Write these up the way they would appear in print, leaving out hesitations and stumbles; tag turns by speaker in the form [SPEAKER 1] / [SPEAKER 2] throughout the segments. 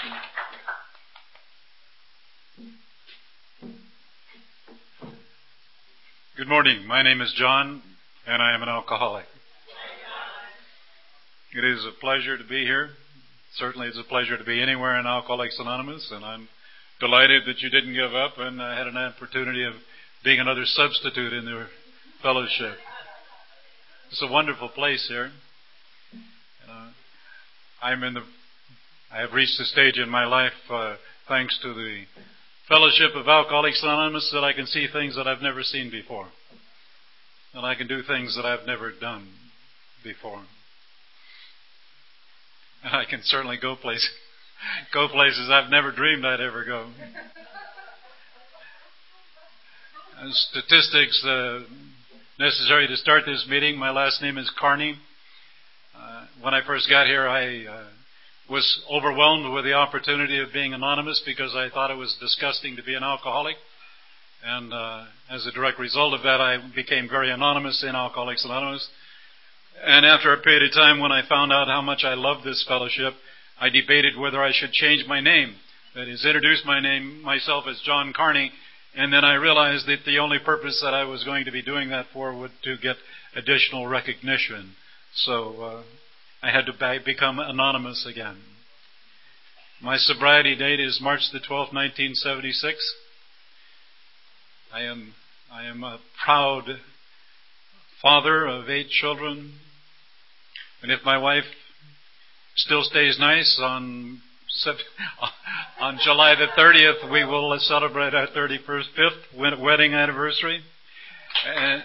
[SPEAKER 1] Good morning. My name is John, and I am an alcoholic. It is a pleasure to be here. Certainly it's a pleasure to be anywhere in Alcoholics Anonymous, and I'm delighted that you didn't give up and I had an opportunity of being another substitute in the fellowship. It's a wonderful place here. I have reached a stage in my life, thanks to the fellowship of Alcoholics Anonymous, that I can see things that I've never seen before. And I can do things that I've never done before. And I can certainly go places I've never dreamed I'd ever go. Statistics necessary to start this meeting. My last name is Carney. When I first got here, I was overwhelmed with the opportunity of being anonymous because I thought it was disgusting to be an alcoholic. And as a direct result of that, I became very anonymous in Alcoholics Anonymous. And after a period of time, when I found out how much I loved this fellowship, I debated whether I should change my name. That is, introduce myself as John Carney. And then I realized that the only purpose that I was going to be doing that for was to get additional recognition. So I had to become anonymous again. My sobriety date is March the 12th, 1976. I am a proud father of 8 children. And if my wife still stays nice, on July the 30th, we will celebrate our 35th wedding anniversary. And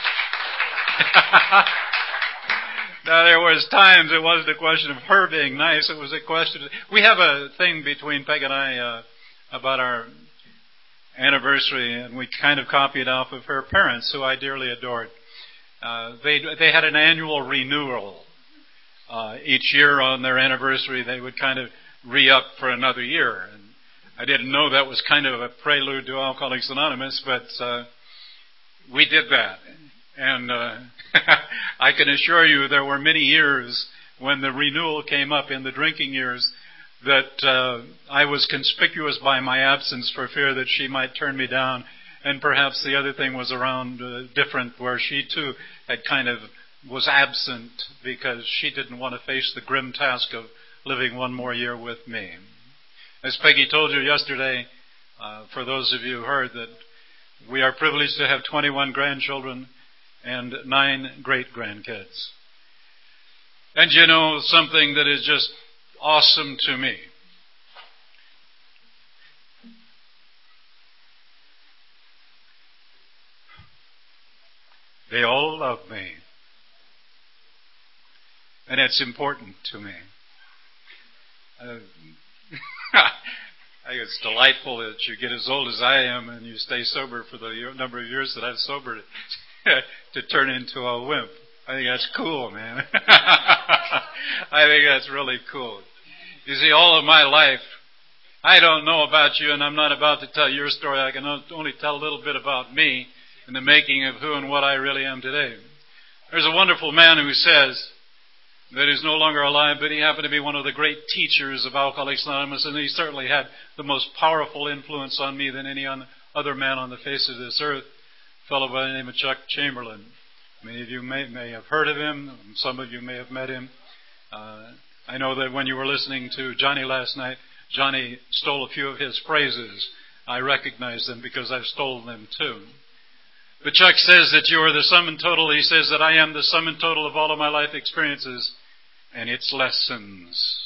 [SPEAKER 1] now, there was times it wasn't a question of her being nice. It was a question we have a thing between Peg and I about our anniversary, and we kind of copied off of her parents, who I dearly adored. They had an annual renewal. Each year on their anniversary, they would kind of re-up for another year. And I didn't know that was kind of a prelude to Alcoholics Anonymous, but we did that. And I can assure you there were many years when the renewal came up in the drinking years that I was conspicuous by my absence for fear that she might turn me down. And perhaps the other thing was around different, where she too had kind of was absent because she didn't want to face the grim task of living one more year with me. As Peggy told you yesterday, for those of you who heard, that we are privileged to have 21 grandchildren and 9 great-grandkids. And you know something that is just awesome to me? They all love me. And it's important to me. I think it's delightful that you get as old as I am and you stay sober for the number of years that I've sobered to turn into a wimp. I think that's cool, man. I think that's really cool. You see, all of my life, I don't know about you, and I'm not about to tell your story. I can only tell a little bit about me and the making of who and what I really am today. There's a wonderful man who says that is no longer alive, but he happened to be one of the great teachers of Alcoholics Anonymous, and he certainly had the most powerful influence on me than any other man on the face of this earth, a fellow by the name of Chuck Chamberlain. Many of you may have heard of him. Some of you may have met him. I know that when you were listening to Johnny last night, Johnny stole a few of his phrases. I recognize them because I've stolen them too. But Chuck says that you are the sum and total. He says that I am the sum and total of all of my life experiences and its lessons.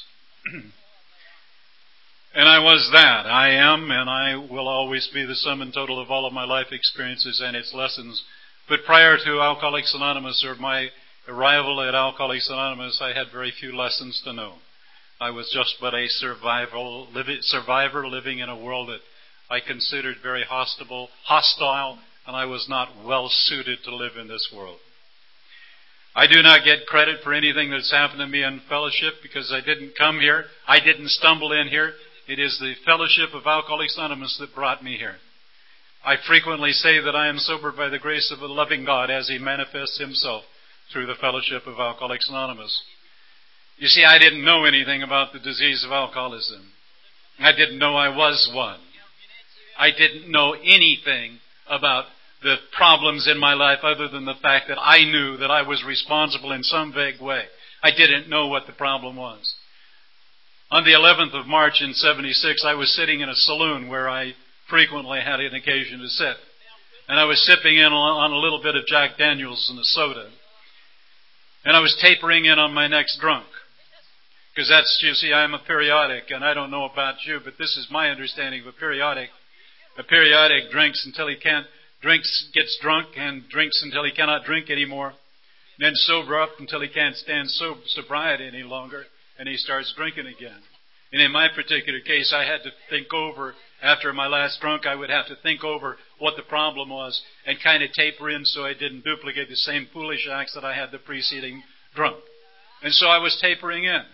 [SPEAKER 1] And I was that. I am, and I will always be the sum and total of all of my life experiences and its lessons. But prior to Alcoholics Anonymous, or my arrival at Alcoholics Anonymous, I had very few lessons to know. I was just but a survivor living in a world that I considered very hostile, and I was not well suited to live in this world. I do not get credit for anything that's happened to me in fellowship because I didn't come here. I didn't stumble in here. It is the fellowship of Alcoholics Anonymous that brought me here. I frequently say that I am sober by the grace of a loving God as He manifests Himself through the fellowship of Alcoholics Anonymous. You see, I didn't know anything about the disease of alcoholism. I didn't know I was one. I didn't know anything about the problems in my life other than the fact that I knew that I was responsible in some vague way. I didn't know what the problem was. On the 11th of March in 76, I was sitting in a saloon where I frequently had an occasion to sit. And I was sipping in on a little bit of Jack Daniels and a soda. And I was tapering in on my next drunk. Because that's, you see, I'm a periodic, and I don't know about you, but this is my understanding of a periodic. A periodic drinks until he can't, gets drunk and drinks until he cannot drink anymore. Then sober up until he can't stand sobriety any longer, and he starts drinking again. And in my particular case, I had to think over, after my last drunk, I would have to think over what the problem was and kind of taper in so I didn't duplicate the same foolish acts that I had the preceding drunk. And so I was tapering in.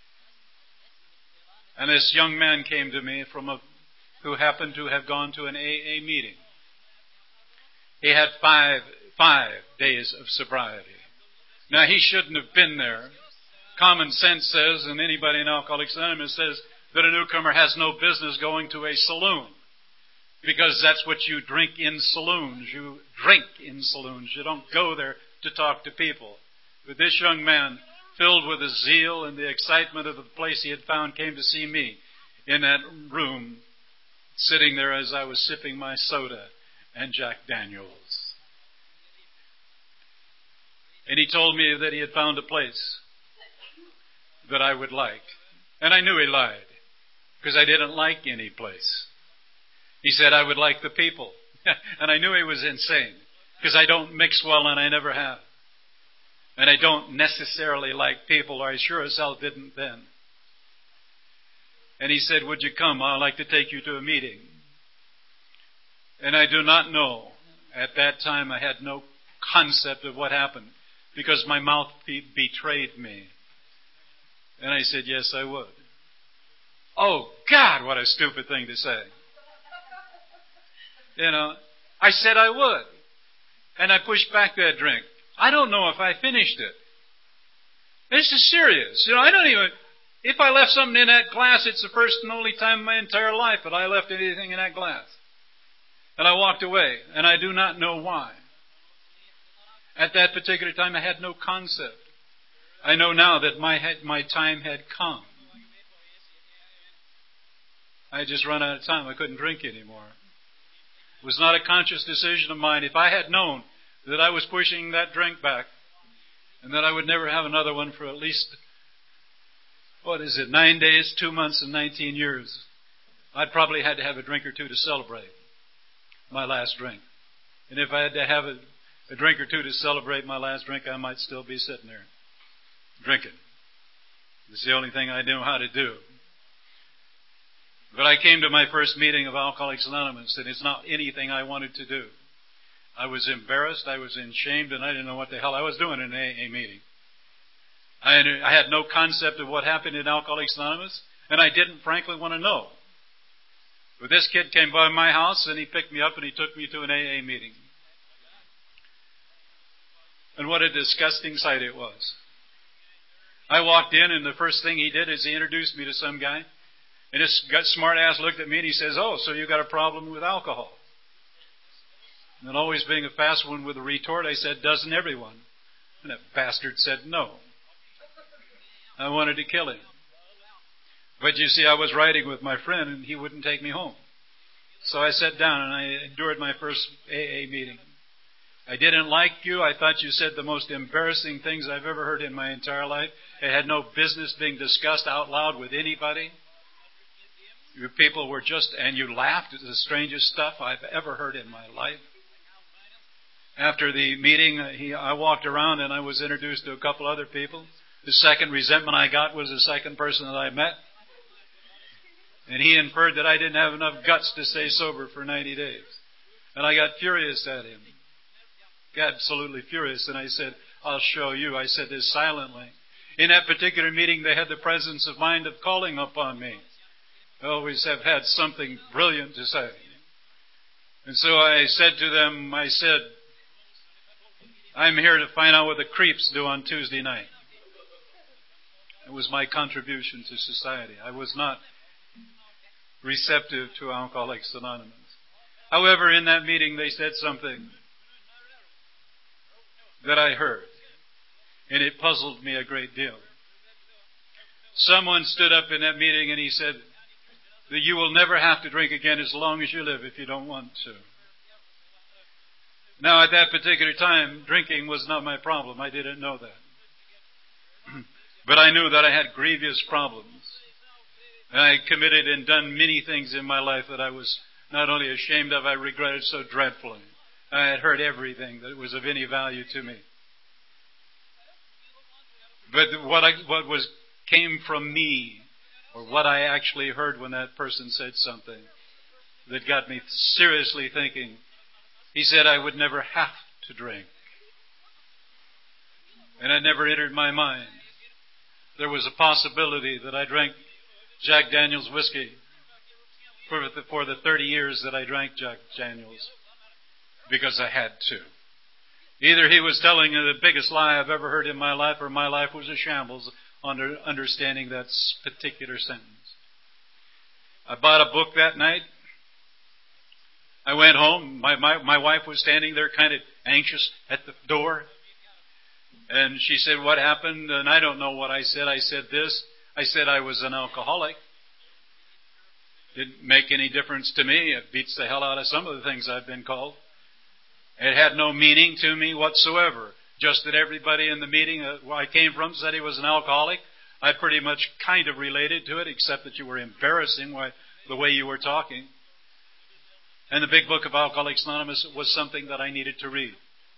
[SPEAKER 1] And this young man came to me who happened to have gone to an AA meeting. He had five days of sobriety. Now, he shouldn't have been there. Common sense says, and anybody in Alcoholics Anonymous says, that a newcomer has no business going to a saloon. Because that's what you drink in saloons. You drink in saloons. You don't go there to talk to people. But this young man, filled with the zeal and the excitement of the place he had found, came to see me in that room, sitting there as I was sipping my soda and Jack Daniels. And he told me that he had found a place that I would like. And I knew he lied, because I didn't like any place. He said I would like the people. And I knew he was insane, because I don't mix well and I never have. And I don't necessarily like people, or I sure as hell didn't then. And he said, would you come? I'd like to take you to a meeting. And I do not know. At that time, I had no concept of what happened, because my mouth betrayed me. And I said, yes, I would. Oh, God, what a stupid thing to say. I said I would. And I pushed back that drink. I don't know if I finished it. This is serious. I don't even... If I left something in that glass, it's the first and only time in my entire life that I left anything in that glass. And I walked away, and I do not know why. At that particular time, I had no concept. I know now that my time had come. I had just run out of time. I couldn't drink anymore. It was not a conscious decision of mine. If I had known that I was pushing that drink back and that I would never have another one for at least, 9 days, 2 months, and 19 years, I'd probably had to have a drink or two to celebrate my last drink. And if I had to have a drink or two to celebrate my last drink, I might still be sitting there drinking. It's the only thing I know how to do. But I came to my first meeting of Alcoholics Anonymous, and it's not anything I wanted to do. I was embarrassed, I was ashamed, and I didn't know what the hell I was doing in an AA meeting. I had no concept of what happened in Alcoholics Anonymous, and I didn't frankly want to know. But this kid came by my house, and he picked me up, and he took me to an AA meeting. And what a disgusting sight it was. I walked in, and the first thing he did is he introduced me to some guy. And this smart ass looked at me and he says, oh, so you got a problem with alcohol? And always being a fast one with a retort, I said, doesn't everyone? And that bastard said no. I wanted to kill him. But you see, I was riding with my friend and he wouldn't take me home. So I sat down and I endured my first AA meeting. I didn't like you. I thought you said the most embarrassing things I've ever heard in my entire life. It had no business being discussed out loud with anybody. You people were and you laughed at the strangest stuff I've ever heard in my life. After the meeting, I walked around and I was introduced to a couple other people. The second resentment I got was the second person that I met. And he inferred that I didn't have enough guts to stay sober for 90 days. And I got furious at him. Absolutely furious. And I said, I'll show you. I said this silently. In that particular meeting, they had the presence of mind of calling upon me. I always have had something brilliant to say. And so I said to them, I'm here to find out what the creeps do on Tuesday night. It was my contribution to society. I was not receptive to Alcoholics Anonymous. However, in that meeting they said something that I heard, and it puzzled me a great deal. Someone stood up in that meeting and he said that you will never have to drink again as long as you live if you don't want to. Now, at that particular time, drinking was not my problem. I didn't know that. But I knew that I had grievous problems. And I had committed and done many things in my life that I was not only ashamed of, I regretted so dreadfully. I had heard everything that was of any value to me. But what came from me, or what I actually heard when that person said something that got me seriously thinking, he said I would never have to drink. And it never entered my mind. There was a possibility that I drank Jack Daniel's whiskey for the 30 years that I drank Jack Daniel's because I had to. Either he was telling the biggest lie I've ever heard in my life, or my life was a shambles under understanding that particular sentence. I bought a book that night. I went home. My wife was standing there kind of anxious at the door. And she said, "What happened?" And I don't know what I said. I said this. I said I was an alcoholic. Didn't make any difference to me. It beats the hell out of some of the things I've been called. It had no meaning to me whatsoever. Just that everybody in the meeting where I came from said he was an alcoholic. I pretty much kind of related to it, except that you were embarrassing the way you were talking. And the big book of Alcoholics Anonymous was something that I needed to read.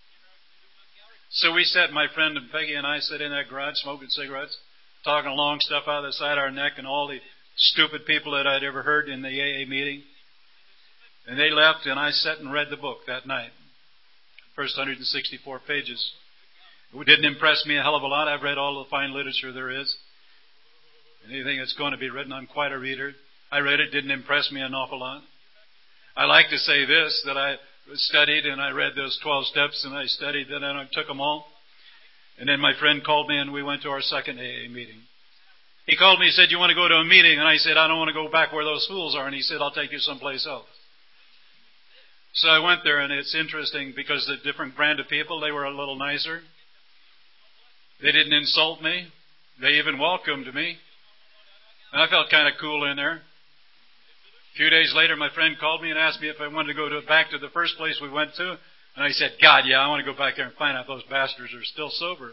[SPEAKER 1] So we sat, my friend and Peggy and I sat in that garage smoking cigarettes, talking long stuff out of the side of our neck and all the stupid people that I'd ever heard in the AA meeting. And they left, and I sat and read the book that night. First 164 pages. It didn't impress me a hell of a lot. I've read all the fine literature there is. Anything that's going to be written, I'm quite a reader. I read it, didn't impress me an awful lot. I like to say this, that I studied and I read those 12 steps and I studied them and I took them all. And then my friend called me and we went to our second AA meeting. He called me and said, "You want to go to a meeting?" And I said, "I don't want to go back where those fools are." And he said, "I'll take you someplace else." So I went there, and it's interesting because the different brand of people, they were a little nicer. They didn't insult me. They even welcomed me. And I felt kind of cool in there. A few days later, my friend called me and asked me if I wanted to go back to the first place we went to. And I said, "God, yeah, I want to go back there and find out those bastards are still sober."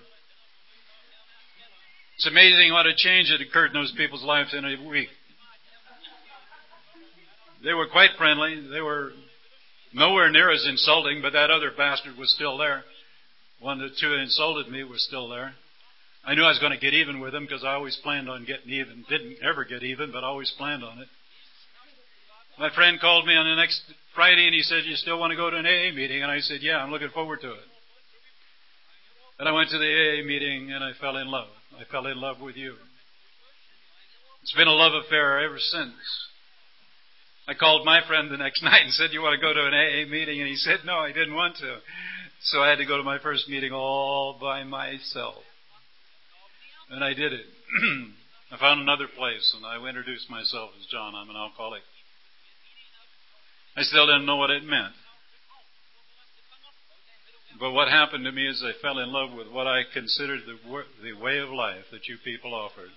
[SPEAKER 1] It's amazing what a change had occurred in those people's lives in a week. They were quite friendly. They were nowhere near as insulting, but that other bastard was still there. One of the two that insulted me was still there. I knew I was going to get even with him because I always planned on getting even. Didn't ever get even, but always planned on it. My friend called me on the next Friday and he said, "You still want to go to an AA meeting?" And I said, "Yeah, I'm looking forward to it." And I went to the AA meeting and I fell in love. I fell in love with you. It's been a love affair ever since. I called my friend the next night and said, "You want to go to an AA meeting?" And he said, "No, I didn't want to." So I had to go to my first meeting all by myself. And I did it. I found another place and I introduced myself as John. I'm an alcoholic. I still didn't know what it meant. But what happened to me is I fell in love with what I considered the way of life that you people offered.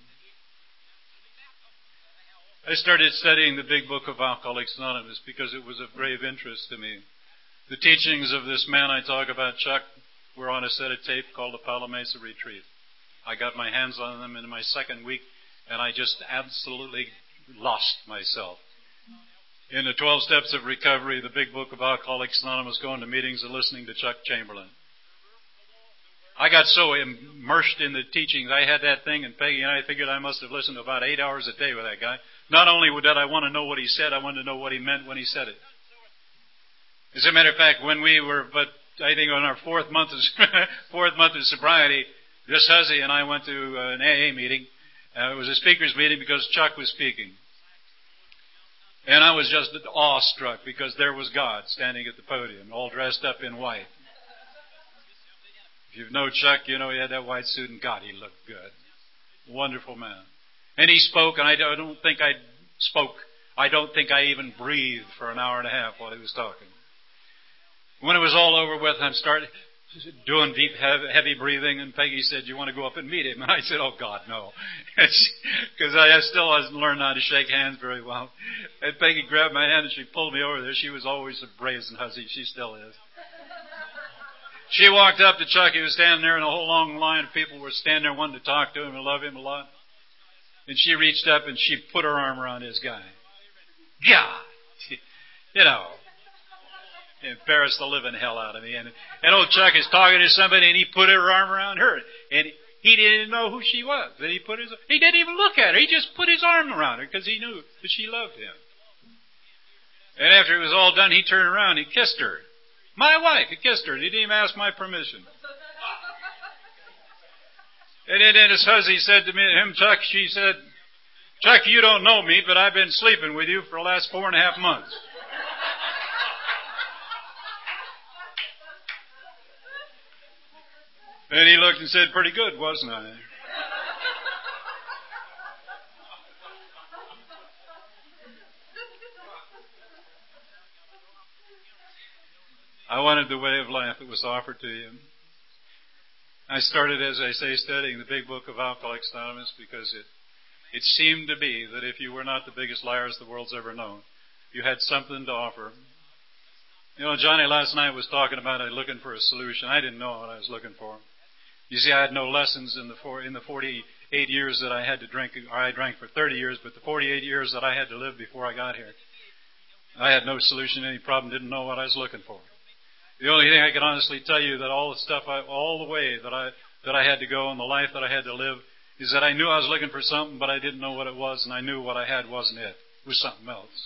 [SPEAKER 1] I started studying the big book of Alcoholics Anonymous because it was of grave interest to me. The teachings of this man I talk about, Chuck, were on a set of tape called the Palo Mesa Retreat. I got my hands on them in my second week, and I just absolutely lost myself. In the 12 Steps of Recovery, the big book of Alcoholics Anonymous, going to meetings and listening to Chuck Chamberlain. I got so immersed in the teachings. I had that thing, and Peggy and I figured I must have listened to about 8 hours a day with that guy. Not only did I want to know what he said, I wanted to know what he meant when he said it. As a matter of fact, when we were, I think on our fourth month of sobriety, this hussy and I went to an AA meeting. It was a speaker's meeting because Chuck was speaking. And I was just awestruck because there was God standing at the podium, all dressed up in white. If you know Chuck, you know he had that white suit, and God, he looked good. Wonderful man. And he spoke, and I don't think I spoke. I don't think I even breathed for an hour and a half while he was talking. When it was all over with, I started doing deep, heavy breathing, and Peggy said, "You want to go up and meet him?" And I said, "Oh, God, no." Because I still hasn't learned how to shake hands very well. And Peggy grabbed my hand and she pulled me over there. She was always a brazen hussy. She still is. She walked up to Chuck. He was standing there, and a whole long line of people were standing there wanting to talk to him and love him a lot. And she reached up and she put her arm around his guy. God! You know, embarrassed the living hell out of me. And old Chuck is talking to somebody, and he put her arm around her. And he didn't know who she was. And he didn't even look at her. He just put his arm around her because he knew that she loved him. And after it was all done, he turned around and he kissed her. My wife, he kissed her. He didn't even ask my permission. And then his hussy said to him, Chuck, she said, "Chuck, you don't know me, but I've been sleeping with you for the last 4.5 months. And he looked and said, "Pretty good, wasn't I?" I wanted the way of life that was offered to you. I started, as I say, studying the big book of Alcoholics Anonymous because it seemed to be that if you were not the biggest liars the world's ever known, you had something to offer. You know, Johnny last night was talking about looking for a solution. I didn't know what I was looking for. You see, I had no lessons in the 48 years that I had to drink. Or I drank for 30 years, but the 48 years that I had to live before I got here, I had no solution to any problem, didn't know what I was looking for. The only thing I can honestly tell you that all the way that I had to go and the life that I had to live is that I knew I was looking for something, but I didn't know what it was, and I knew what I had wasn't it. It was something else.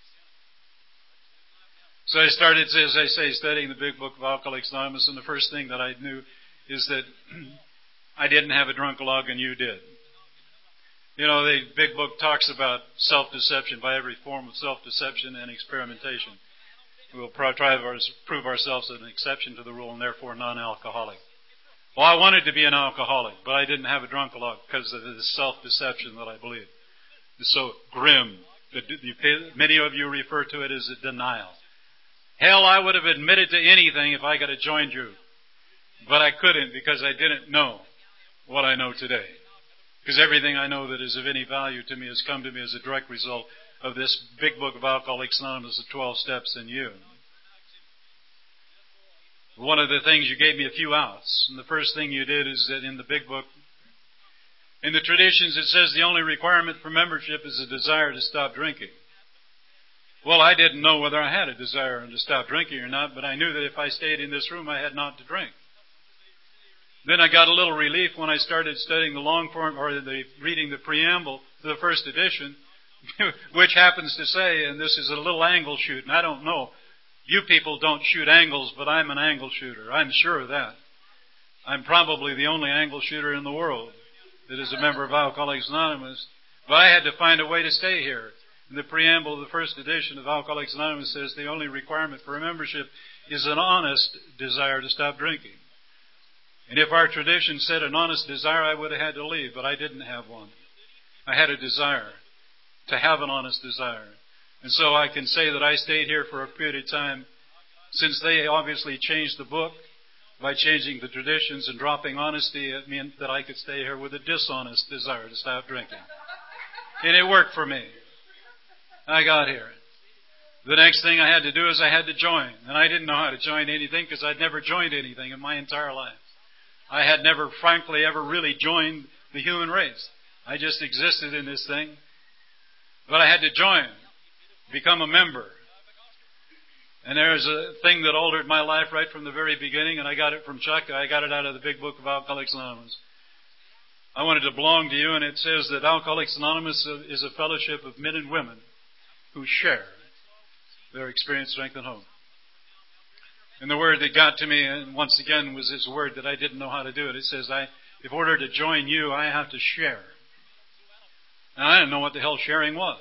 [SPEAKER 1] So I started, as I say, studying the big book of Alcoholics Anonymous, and the first thing that I knew is that I didn't have a drunk-a-log and you did. You know, the big book talks about self-deception, by every form of self-deception and experimentation. We'll try to prove ourselves an exception to the rule and therefore non-alcoholic. Well, I wanted to be an alcoholic, but I didn't have a drunk-a-log because of the self-deception that I believe. It's so grim. Many of you refer to it as a denial. Hell, I would have admitted to anything if I could have joined you. But I couldn't because I didn't know what I know today. Because everything I know that is of any value to me has come to me as a direct result of this big book of Alcoholics Anonymous, the 12 steps in you. One of the things, you gave me a few outs. And the first thing you did is that in the big book, in the traditions, it says the only requirement for membership is a desire to stop drinking. Well, I didn't know whether I had a desire to stop drinking or not, but I knew that if I stayed in this room, I had not to drink. Then I got a little relief when I started studying the long form, or reading the preamble to the first edition, which happens to say, and this is a little angle shoot, and I don't know, you people don't shoot angles, but I'm an angle shooter. I'm sure of that. I'm probably the only angle shooter in the world that is a member of Alcoholics Anonymous, but I had to find a way to stay here. In the preamble of the first edition of Alcoholics Anonymous says the only requirement for a membership is an honest desire to stop drinking. And if our tradition said an honest desire, I would have had to leave, but I didn't have one. I had a desire to have an honest desire. And so I can say that I stayed here for a period of time, since they obviously changed the book by changing the traditions and dropping honesty. It meant that I could stay here with a dishonest desire to stop drinking. And it worked for me. I got here. The next thing I had to do is I had to join. And I didn't know how to join anything because I'd never joined anything in my entire life. I had never, frankly, ever really joined the human race. I just existed in this thing. But I had to join, become a member. And there's a thing that altered my life right from the very beginning, and I got it from Chuck. I got it out of the big book of Alcoholics Anonymous. I wanted to belong to you, and it says that Alcoholics Anonymous is a fellowship of men and women who share their experience, strength, and hope. And the word that got to me, and once again, was this word that I didn't know how to do it. It says, in order to join you, I have to share. Now, I didn't know what the hell sharing was.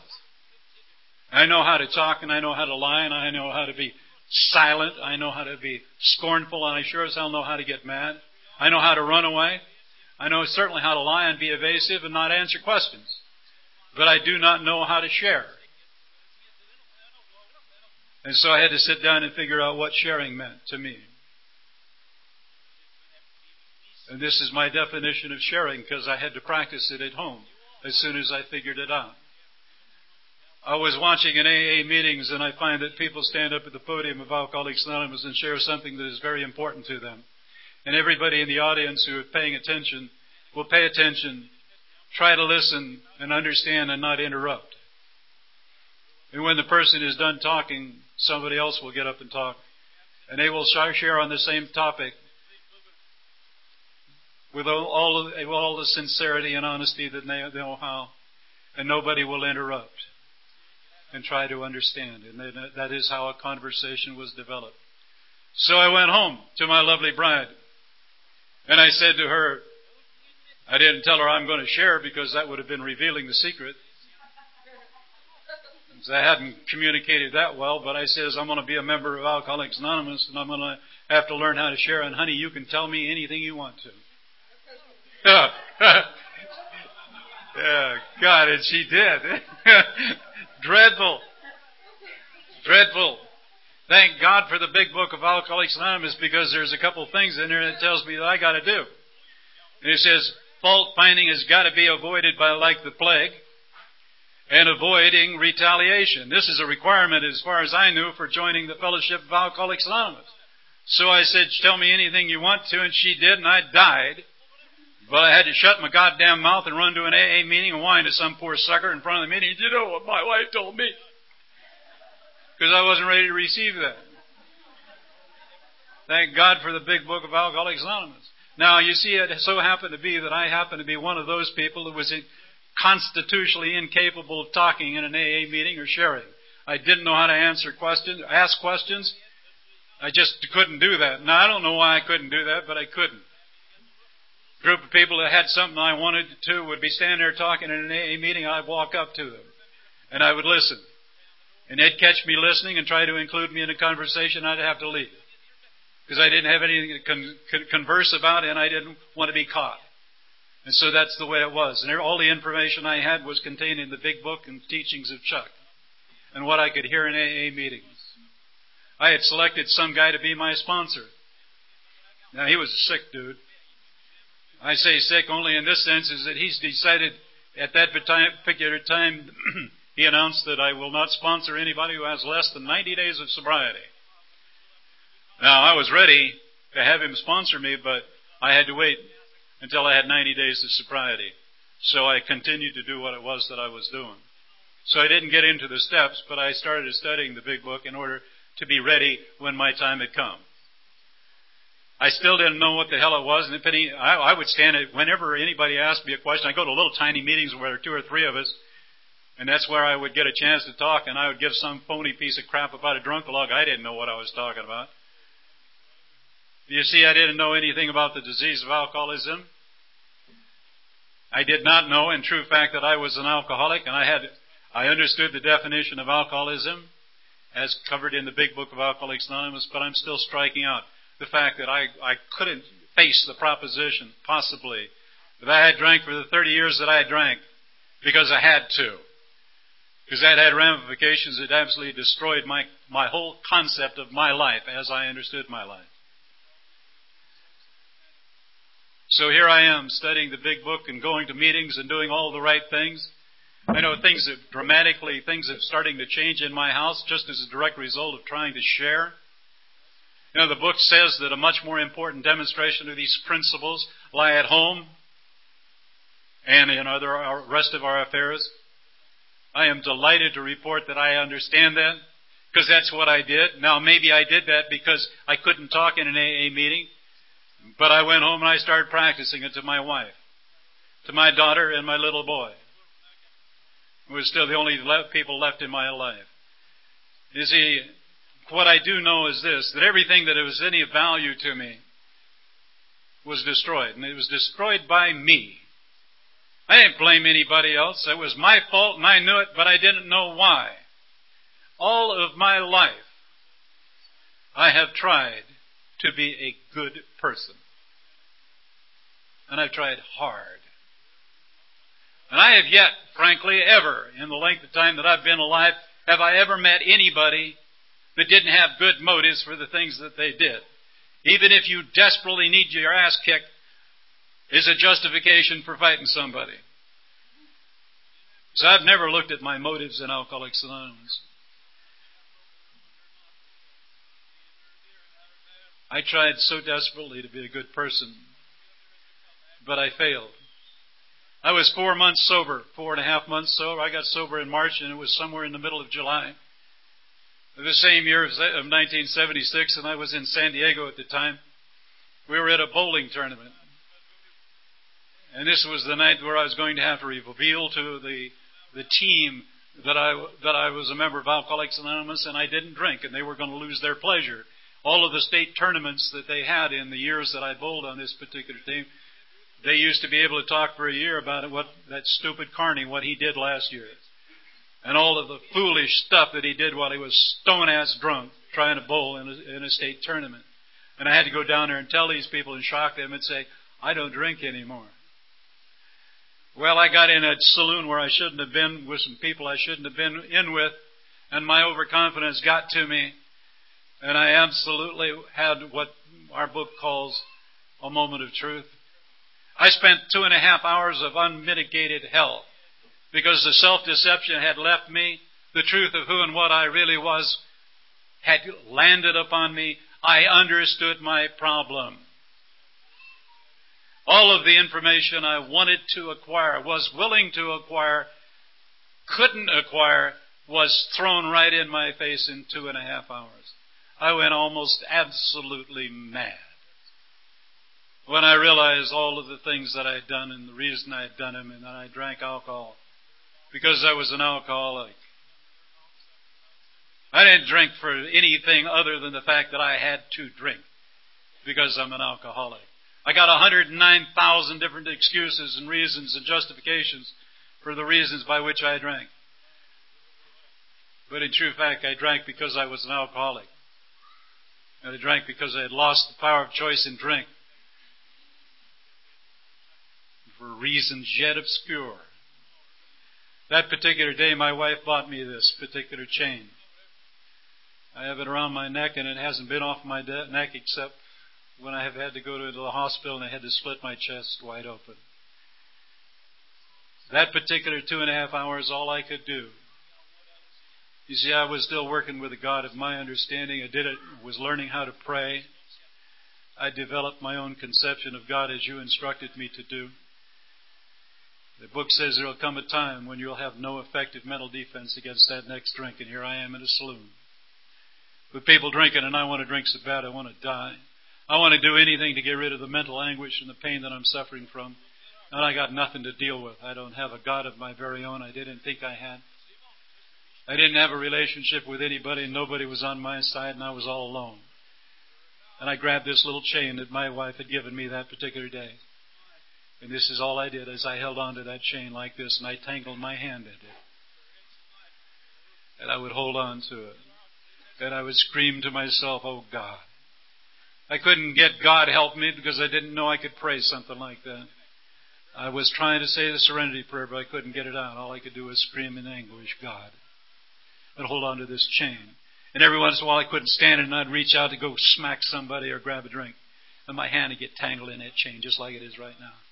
[SPEAKER 1] I know how to talk, and I know how to lie, and I know how to be silent. I know how to be scornful, and I sure as hell know how to get mad. I know how to run away. I know certainly how to lie and be evasive and not answer questions. But I do not know how to share. And so I had to sit down and figure out what sharing meant to me. And this is my definition of sharing because I had to practice it at home as soon as I figured it out. I was watching in AA meetings, and I find that people stand up at the podium of Alcoholics Anonymous and share something that is very important to them. And everybody in the audience who is paying attention will pay attention, try to listen and understand and not interrupt. And when the person is done talking, somebody else will get up and talk. And they will share on the same topic with all the sincerity and honesty that they know how. And nobody will interrupt and try to understand. And that is how a conversation was developed. So I went home to my lovely bride. And I said to her, I didn't tell her I'm going to share because that would have been revealing the secret. I hadn't communicated that well, but I says, I'm going to be a member of Alcoholics Anonymous, and I'm going to have to learn how to share. And honey, you can tell me anything you want to. Yeah, God, and she did. Dreadful. Dreadful. Thank God for the big book of Alcoholics Anonymous, because there's a couple things in there that tells me that I got to do. And it says, fault finding has got to be avoided by like the plague, and avoiding retaliation. This is a requirement, as far as I knew, for joining the Fellowship of Alcoholics Anonymous. So I said, tell me anything you want to, and she did, and I died. But I had to shut my goddamn mouth and run to an AA meeting and whine to some poor sucker in front of the meeting. You know what my wife told me? Because I wasn't ready to receive that. Thank God for the big book of Alcoholics Anonymous. Now, you see, it so happened to be that I happened to be one of those people who was constitutionally incapable of talking in an AA meeting or sharing. I didn't know how to ask questions. I just couldn't do that. Now, I don't know why I couldn't do that, but I couldn't. A group of people that had something I wanted to would be standing there talking in an AA meeting. I'd walk up to them, and I would listen. And they'd catch me listening and try to include me in a conversation. I'd have to leave, because I didn't have anything to converse about, and I didn't want to be caught. And so that's the way it was. And all the information I had was contained in the big book and teachings of Chuck, and what I could hear in AA meetings. I had selected some guy to be my sponsor. Now, he was a sick dude. I say sick only in this sense, is that he's decided at that particular time, he announced that I will not sponsor anybody who has less than 90 days of sobriety. Now, I was ready to have him sponsor me, but I had to wait until I had 90 days of sobriety. So I continued to do what it was that I was doing. So I didn't get into the steps, but I started studying the big book in order to be ready when my time had come. I still didn't know what the hell it was, and I would stand it whenever anybody asked me a question. I go to little tiny meetings where there are 2 or 3 of us, and that's where I would get a chance to talk, and I would give some phony piece of crap about a drunk-a-log. I didn't know what I was talking about. You see, I didn't know anything about the disease of alcoholism. I did not know, in true fact, that I was an alcoholic, and I understood the definition of alcoholism as covered in the big book of Alcoholics Anonymous, but I'm still striking out the fact that I couldn't face the proposition, possibly, that I had drank for the 30 years that I had drank because I had to. Because that had ramifications that absolutely destroyed my whole concept of my life as I understood my life. So here I am studying the big book and going to meetings and doing all the right things. I know things are starting to change in my house just as a direct result of trying to share. You know, the book says that a much more important demonstration of these principles lie at home and in the rest of our affairs. I am delighted to report that I understand that, because that's what I did. Now, maybe I did that because I couldn't talk in an AA meeting, but I went home and I started practicing it to my wife, to my daughter, and my little boy, who was still the only people left in my life. You see, what I do know is this, that everything that was any value to me was destroyed. And it was destroyed by me. I didn't blame anybody else. It was my fault, and I knew it, but I didn't know why. All of my life, I have tried to be a good person. And I've tried hard. And I have yet, frankly, ever, in the length of time that I've been alive, have I ever met anybody that didn't have good motives for the things that they did. Even if you desperately need your ass kicked, is a justification for fighting somebody. So I've never looked at my motives in Alcoholics Anonymous. I tried so desperately to be a good person, but I failed. I was 4 months sober, 4.5 months sober. I got sober in March, and it was somewhere in the middle of July. The same year of 1976, and I was in San Diego at the time. We were at a bowling tournament. And this was the night where I was going to have to reveal to the team that I was a member of Alcoholics Anonymous, and I didn't drink, and they were going to lose their pleasure. All of the state tournaments that they had in the years that I bowled on this particular team, they used to be able to talk for a year about it, what that stupid Carney, what he did last year. And all of the foolish stuff that he did while he was stone-ass drunk trying to bowl in a state tournament. And I had to go down there and tell these people and shock them and say, I don't drink anymore. Well, I got in a saloon where I shouldn't have been with some people I shouldn't have been in with, and my overconfidence got to me, and I absolutely had what our book calls a moment of truth. I spent 2.5 hours of unmitigated hell because the self-deception had left me. The truth of who and what I really was had landed upon me. I understood my problem. All of the information I wanted to acquire, was willing to acquire, couldn't acquire, was thrown right in my face in 2.5 hours. I went almost absolutely mad when I realized all of the things that I had done and the reason I had done them, and that I drank alcohol because I was an alcoholic. I didn't drink for anything other than the fact that I had to drink because I'm an alcoholic. I got 109,000 different excuses and reasons and justifications for the reasons by which I drank. But in true fact, I drank because I was an alcoholic. And I drank because I had lost the power of choice in drink for reasons yet obscure. That particular day, my wife bought me this particular chain. I have it around my neck, and it hasn't been off my neck except when I have had to go to the hospital and I had to split my chest wide open. That particular 2.5 hours, all I could do. You see, I was still working with the God of my understanding. Was learning how to pray. I developed my own conception of God as you instructed me to do. The book says there will come a time when you'll have no effective mental defense against that next drink, and here I am in a saloon with people drinking, and I want to drink so bad I want to die. I want to do anything to get rid of the mental anguish and the pain that I'm suffering from, and I got nothing to deal with. I don't have a God of my very own. I didn't think I had. I didn't have a relationship with anybody, and nobody was on my side, and I was all alone. And I grabbed this little chain that my wife had given me that particular day. And this is all I did, as I held on to that chain like this, and I tangled my hand in it. And I would hold on to it. And I would scream to myself, oh God. I couldn't get God help me because I didn't know I could pray something like that. I was trying to say the Serenity Prayer, but I couldn't get it out. All I could do was scream in anguish, God. And hold on to this chain. And every once in a while I couldn't stand it, and I'd reach out to go smack somebody or grab a drink. And my hand would get tangled in that chain, just like it is right now.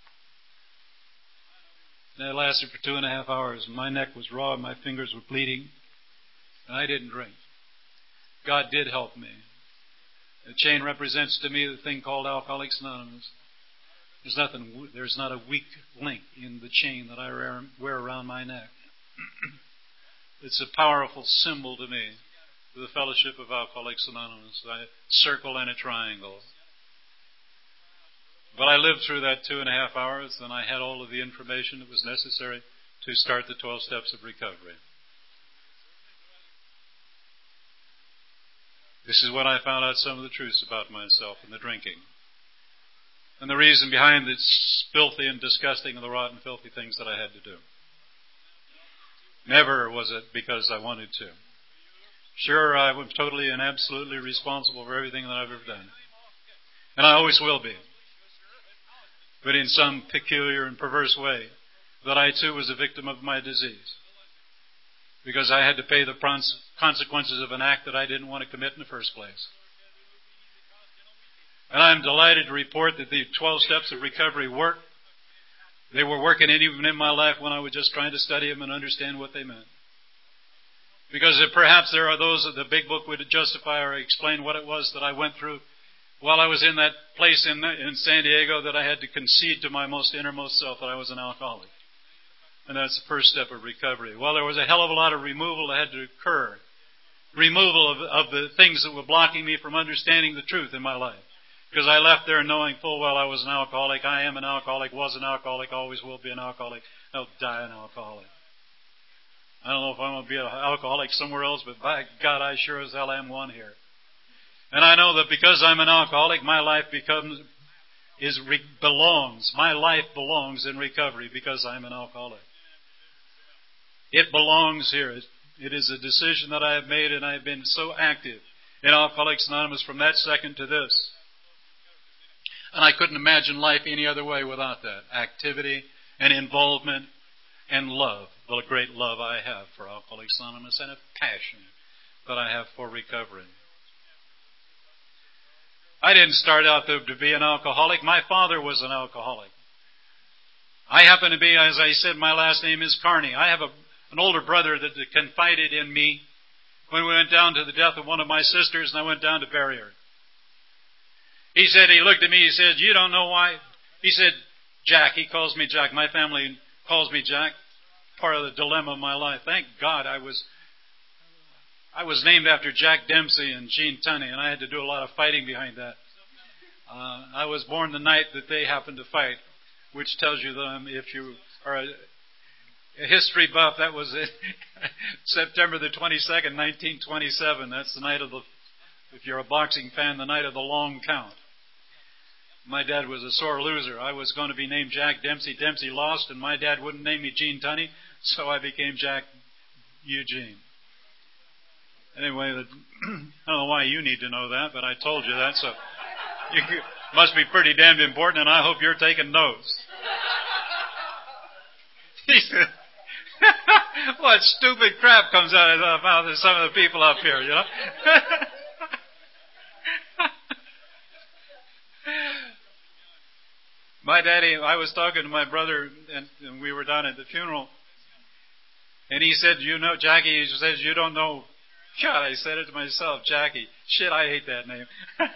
[SPEAKER 1] And that lasted for 2.5 hours. My neck was raw, and my fingers were bleeding. And I didn't drink. God did help me. The chain represents to me the thing called Alcoholics Anonymous. There's not a weak link in the chain that I wear around my neck. It's a powerful symbol to me, the fellowship of Alcoholics Anonymous, a circle and a triangle. But I lived through that 2.5 hours, and I had all of the information that was necessary to start the 12 steps of recovery. This is when I found out some of the truths about myself and the drinking. And the reason behind the filthy and disgusting and the rotten, filthy things that I had to do. Never was it because I wanted to. Sure, I was totally and absolutely responsible for everything that I've ever done. And I always will be. But in some peculiar and perverse way, that I too was a victim of my disease. because I had to pay the consequences of an act that I didn't want to commit in the first place. And I'm delighted to report that the 12 steps of recovery work. They were working even in my life when I was just trying to study them and understand what they meant. Because perhaps there are those that the big book would justify or explain what it was that I went through while I was in that place in San Diego, that I had to concede to my most innermost self that I was an alcoholic. And that's the first step of recovery. Well, there was a hell of a lot of removal that had to occur. Removal of the things that were blocking me from understanding the truth in my life. Because I left there knowing full well I was an alcoholic. I am an alcoholic, was an alcoholic, always will be an alcoholic. I'll die an alcoholic. I don't know if I'm going to be an alcoholic somewhere else, but by God, I sure as hell am one here. And I know that because I'm an alcoholic, my life my life belongs in recovery because I'm an alcoholic. It belongs here. It is a decision that I have made, and I have been so active in Alcoholics Anonymous from that second to this. And I couldn't imagine life any other way without that. Activity and involvement and love. The great love I have for Alcoholics Anonymous and a passion that I have for recovery. I didn't start out to be an alcoholic. My father was an alcoholic. I happen to be, as I said, my last name is Carney. I have an older brother that confided in me when we went down to the death of one of my sisters, and I went down to bury her. He looked at me, he said, you don't know why? He said, Jack, he calls me Jack. My family calls me Jack. Part of the dilemma of my life. Thank God I was named after Jack Dempsey and Gene Tunney, and I had to do a lot of fighting behind that. I was born the night that they happened to fight, which tells you that if you are a history buff, that was September the 22nd, 1927. That's the night of if you're a boxing fan, the night of the long count. My dad was a sore loser. I was going to be named Jack Dempsey. Dempsey lost, and my dad wouldn't name me Gene Tunney, so I became Jack Eugene. Anyway, I don't know why you need to know that, but I told you that, so you must be pretty damned important, and I hope you're taking notes. He said, what stupid crap comes out of the mouth of some of the people up here, you know? My daddy, I was talking to my brother, and we were down at the funeral, and he said, Jackie, he says, you don't know. God, I said it to myself, Jackie. Shit, I hate that name.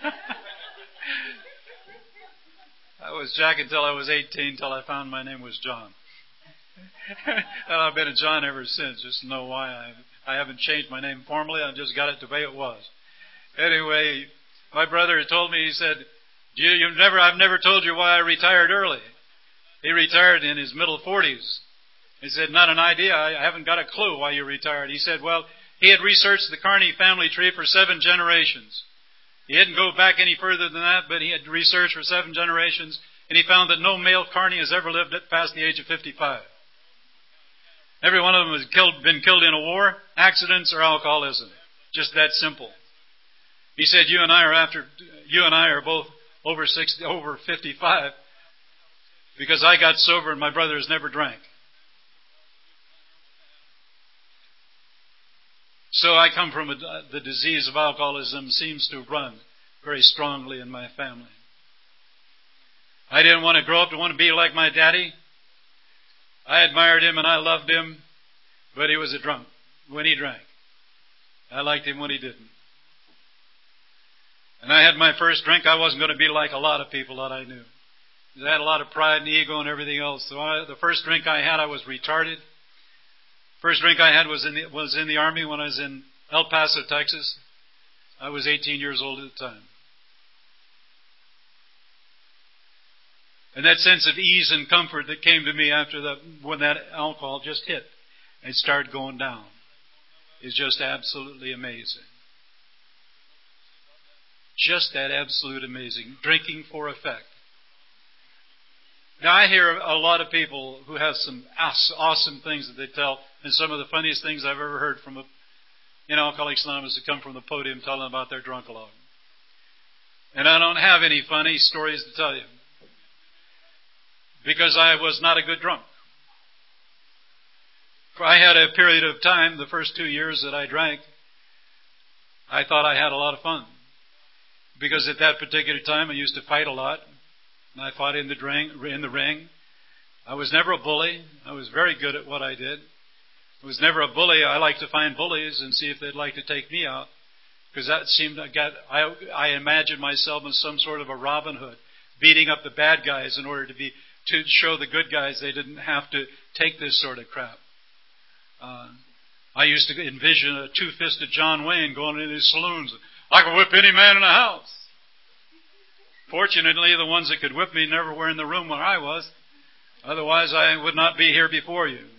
[SPEAKER 1] I was Jack until I was 18, until I found my name was John. And I've been a John ever since. Just to know why I haven't changed my name formally. I just got it the way it was. Anyway, my brother told me, he said, I've never told you why I retired early. He retired in his middle 40s. He said, not an idea. I haven't got a clue why you retired. He said, well, he had researched the Carney family tree for 7 generations. He didn't go back any further than that, but he had researched for 7 generations, and he found that no male Carney has ever lived past the age of 55. Every one of them has been killed in a war, accidents, or alcoholism. Just that simple. He said, you and I are both over 55, because I got sober and my brother has never drank. So I come from the disease of alcoholism seems to run very strongly in my family. I didn't want to grow up to want to be like my daddy. I admired him and I loved him, but he was a drunk when he drank. I liked him when he didn't. And I had my first drink. I wasn't going to be like a lot of people that I knew. I had a lot of pride and ego and everything else. So the first drink I had, I was retarded. First drink I had was in the Army when I was in El Paso, Texas. I was 18 years old at the time. And that sense of ease and comfort that came to me when that alcohol just hit and started going down is just absolutely amazing. Just that absolute amazing. Drinking for effect. Now I hear a lot of people who have some awesome things that they tell, and some of the funniest things I've ever heard from Alcoholics Anonymous that come from the podium telling about their drunk log. And I don't have any funny stories to tell you, because I was not a good drunk. I had a period of time, the first 2 years that I drank, I thought I had a lot of fun. Because at that particular time I used to fight a lot. And I fought in the ring. I was never a bully. I was very good at what I did. I was never a bully. I like to find bullies and see if they'd like to take me out. Because that seemed, I imagined myself as some sort of a Robin Hood, beating up the bad guys in order to show the good guys they didn't have to take this sort of crap. I used to envision a two-fisted John Wayne going into these saloons. I could whip any man in the house. Fortunately, the ones that could whip me never were in the room where I was. Otherwise, I would not be here before you.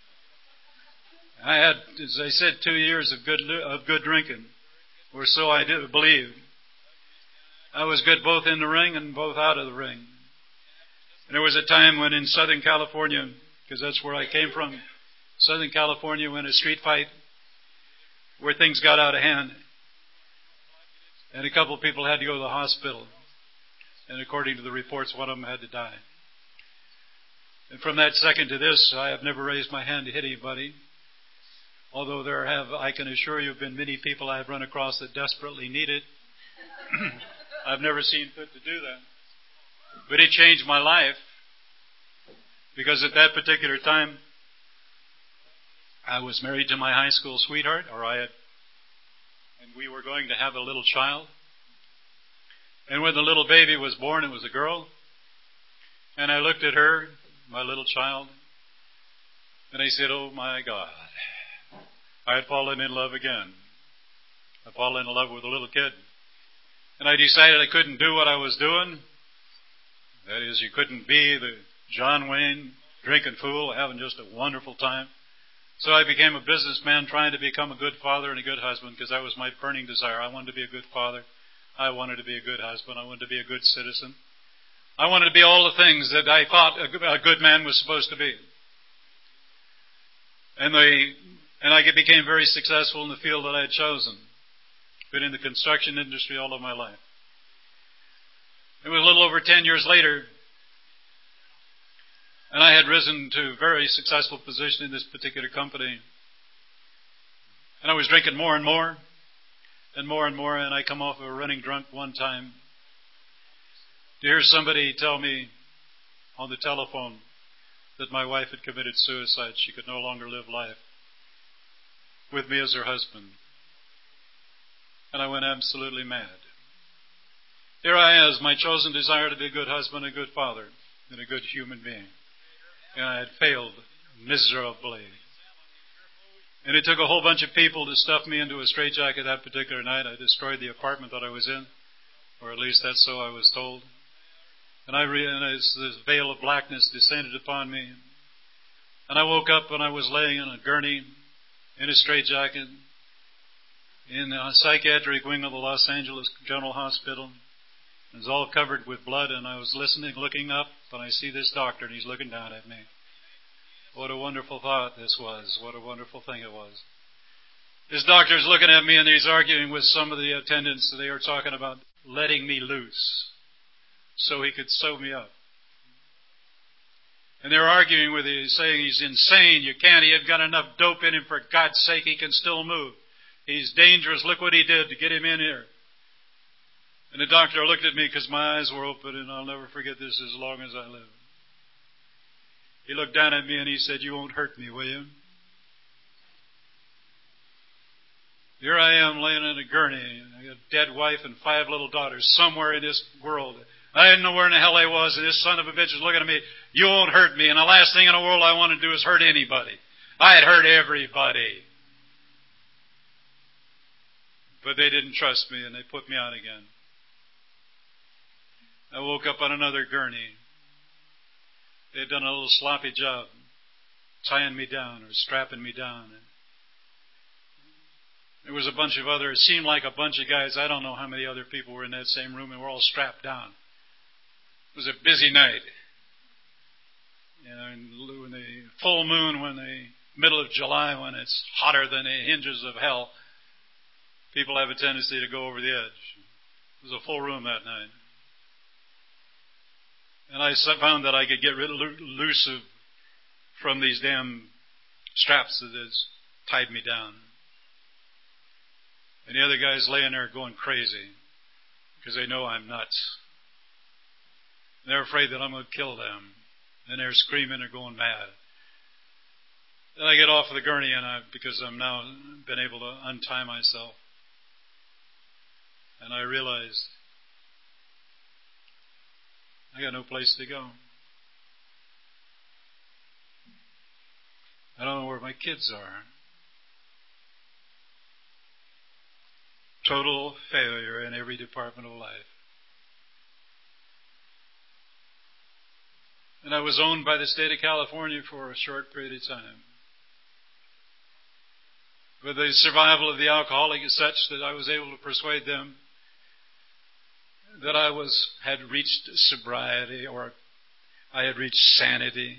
[SPEAKER 1] I had, as I said, 2 years of good drinking, or so I did believe. I was good both in the ring and both out of the ring. And there was a time when in Southern California, because that's where I came from, Southern California, when a street fight where things got out of hand, and a couple of people had to go to the hospital. And according to the reports, one of them had to die. And from that second to this, I have never raised my hand to hit anybody. Although I can assure you, have been many people I have run across that desperately need it. I've never seen fit to do that. But it changed my life. Because at that particular time, I was married to my high school sweetheart, and we were going to have a little child. And when the little baby was born, it was a girl. And I looked at her, my little child, and I said, oh my God, I had fallen in love again. I fallen in love with a little kid. And I decided I couldn't do what I was doing. That is, you couldn't be the John Wayne drinking fool, having just a wonderful time. So I became a businessman trying to become a good father and a good husband, because that was my burning desire. I wanted to be a good father. I wanted to be a good husband. I wanted to be a good citizen. I wanted to be all the things that I thought a good man was supposed to be. And I became very successful in the field that I had chosen. Been in the construction industry all of my life. It was a little over 10 years later, and I had risen to a very successful position in this particular company. And I was drinking more and more, and more and more, and I come off of a running drunk one time to hear somebody tell me on the telephone that my wife had committed suicide. She could no longer live life with me as her husband. And I went absolutely mad. Here I was, my chosen desire to be a good husband, a good father, and a good human being. And I had failed miserably. And it took a whole bunch of people to stuff me into a straitjacket that particular night. I destroyed the apartment that I was in, or at least that's so I was told. And I realized this veil of blackness descended upon me. And I woke up and I was laying in a gurney in a straitjacket in the psychiatric wing of the Los Angeles General Hospital. It was all covered with blood, and I was looking up, and I see this doctor, and he's looking down at me. What a wonderful thought this was. What a wonderful thing it was. This doctor's looking at me, and he's arguing with some of the attendants. They are talking about letting me loose so he could sew me up. And they're arguing with him, saying he's insane. You can't. He had got enough dope in him. For God's sake, he can still move. He's dangerous. Look what he did to get him in here. And the doctor looked at me because my eyes were open, and I'll never forget this as long as I live. He looked down at me and he said, "You won't hurt me, will you?" Here I am laying in a gurney. I got a dead wife and 5 little daughters somewhere in this world. I didn't know where in the hell I was, and this son of a bitch was looking at me. "You won't hurt me." And the last thing in the world I want to do is hurt anybody. I had hurt everybody. But they didn't trust me, and they put me out again. I woke up on another gurney. They had done a little sloppy job tying me down or strapping me down. And there was a bunch of it seemed like a bunch of guys. I don't know how many other people were in that same room, and we're all strapped down. It was a busy night. In the full moon, when the middle of July, when it's hotter than the hinges of hell, people have a tendency to go over the edge. It was a full room that night. And I found that I could get loose from these damn straps that has tied me down. And the other guy's laying there going crazy because they know I'm nuts. They're afraid that I'm going to kill them. And they're screaming, they're going mad. Then I get off of the gurney because I'm now been able to untie myself. And I realized I got no place to go. I don't know where my kids are. Total failure in every department of life. And I was owned by the state of California for a short period of time. But the survival of the alcoholic is such that I was able to persuade them that I had reached sobriety, or I had reached sanity.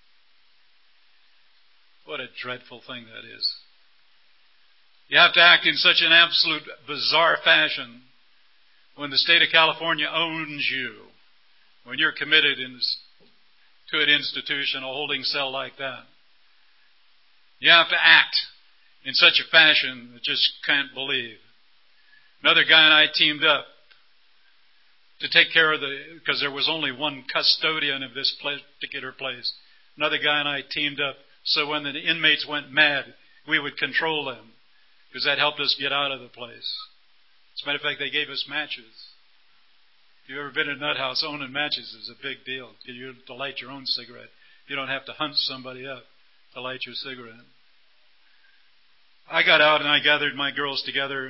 [SPEAKER 1] What a dreadful thing that is. You have to act in such an absolute bizarre fashion when the state of California owns you, when you're committed to an institution, a holding cell like that. You have to act in such a fashion that just can't believe. Another guy and I teamed up to take care of because there was only one custodian of this particular place. Another guy and I teamed up so when the inmates went mad, we would control them, because that helped us get out of the place. As a matter of fact, they gave us matches. If you've ever been in a nut house, owning matches is a big deal. You have to light your own cigarette. You don't have to hunt somebody up to light your cigarette. I got out and I gathered my girls together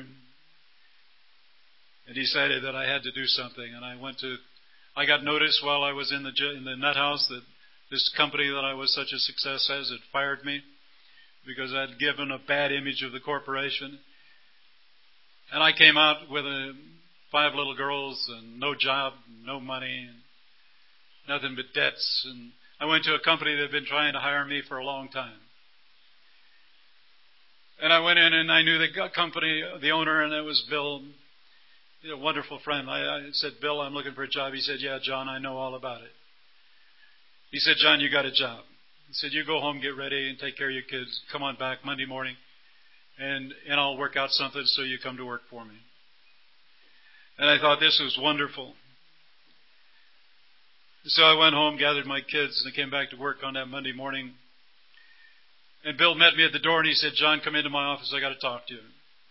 [SPEAKER 1] and decided that I had to do something. And I got notice while I was in the nut house that this company that I was such a success as had fired me because I'd given a bad image of the corporation. And I came out with 5 little girls and no job, no money, and nothing but debts. And I went to a company that had been trying to hire me for a long time. And I went in and I knew the company, the owner, and it was Bill, a wonderful friend. I said, Bill, I'm looking for a job. He said, yeah, John, I know all about it. He said, John, you got a job. He said, you go home, get ready, and take care of your kids. Come on back Monday morning, and I'll work out something so you come to work for me. And I thought this was wonderful. So I went home, gathered my kids, and I came back to work on that Monday morning. And Bill met me at the door, and he said, John, come into my office. I got to talk to you.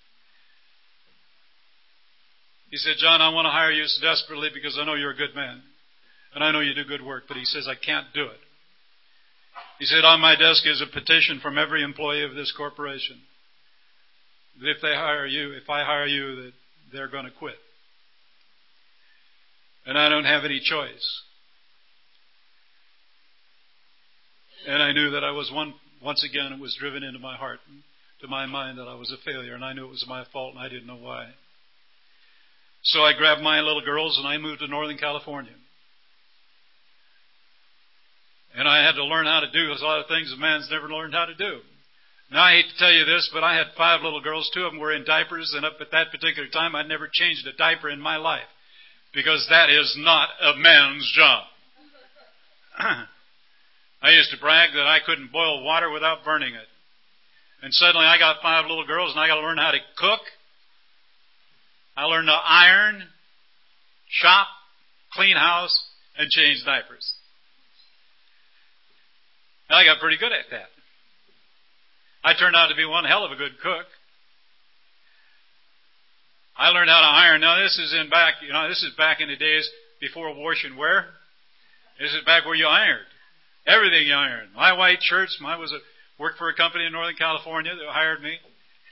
[SPEAKER 1] He said, John, I want to hire you so desperately because I know you're a good man. And I know you do good work. But he says, I can't do it. He said, on my desk is a petition from every employee of this corporation that if I hire you, that they're going to quit. And I don't have any choice. And I knew that I was once again, it was driven into my heart, to my mind, that I was a failure. And I knew it was my fault, and I didn't know why. So I grabbed my little girls, and I moved to Northern California. And I had to learn how to do a lot of things a man's never learned how to do. Now, I hate to tell you this, but I had 5 little girls. 2 of them were in diapers, and up at that particular time, I'd never changed a diaper in my life, because that is not a man's job. I used to brag that I couldn't boil water without burning it. And suddenly I got 5 little girls, and I got to learn how to cook. I learned to iron, shop, clean house, and change diapers. And I got pretty good at that. I turned out to be one hell of a good cook. I learned how to iron. Now this is back in the days before wash and wear. This is back where you ironed. Everything you ironed. My white shirts, worked for a company in Northern California that hired me.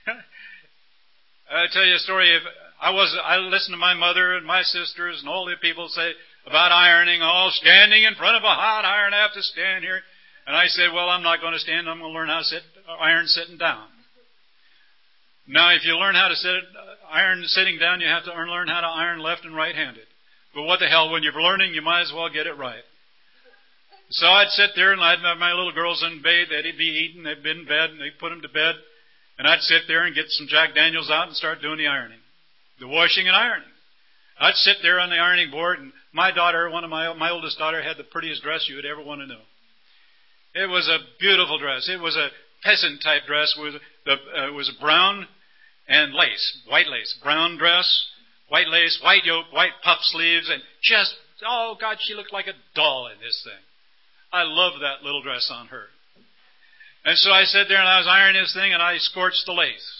[SPEAKER 1] I'll tell you a story. I listened to my mother and my sisters and all the people say about ironing, all standing in front of a hot iron, I have to stand here. And I said, well, I'm not going to stand. I'm going to learn how to iron sitting down. Now, if you learn how to iron sitting down, you have to learn how to iron left and right-handed. But what the hell, when you're learning, you might as well get it right. So I'd sit there and I'd have my little girls in bed. They'd be eating. They'd be in bed, and they'd put them to bed. And I'd sit there and get some Jack Daniels out and start doing the ironing, the washing and ironing. I'd sit there on the ironing board, and my daughter, my oldest daughter, had the prettiest dress you would ever want to know. It was a beautiful dress. It was a peasant type dress with was brown and lace, white lace, brown dress, white lace, white yoke, white puff sleeves, and just, oh God, she looked like a doll in this thing. I love that little dress on her. And so I sat there and I was ironing this thing and I scorched the lace.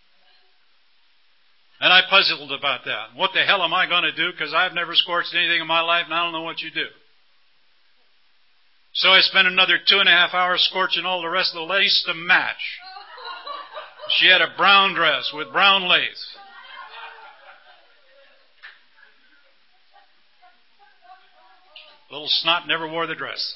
[SPEAKER 1] And I puzzled about that. What the hell am I going to do? Because I've never scorched anything in my life and I don't know what you do. So I spent another 2.5 hours scorching all the rest of the lace to match. She had a brown dress with brown lace. Little snot never wore the dress.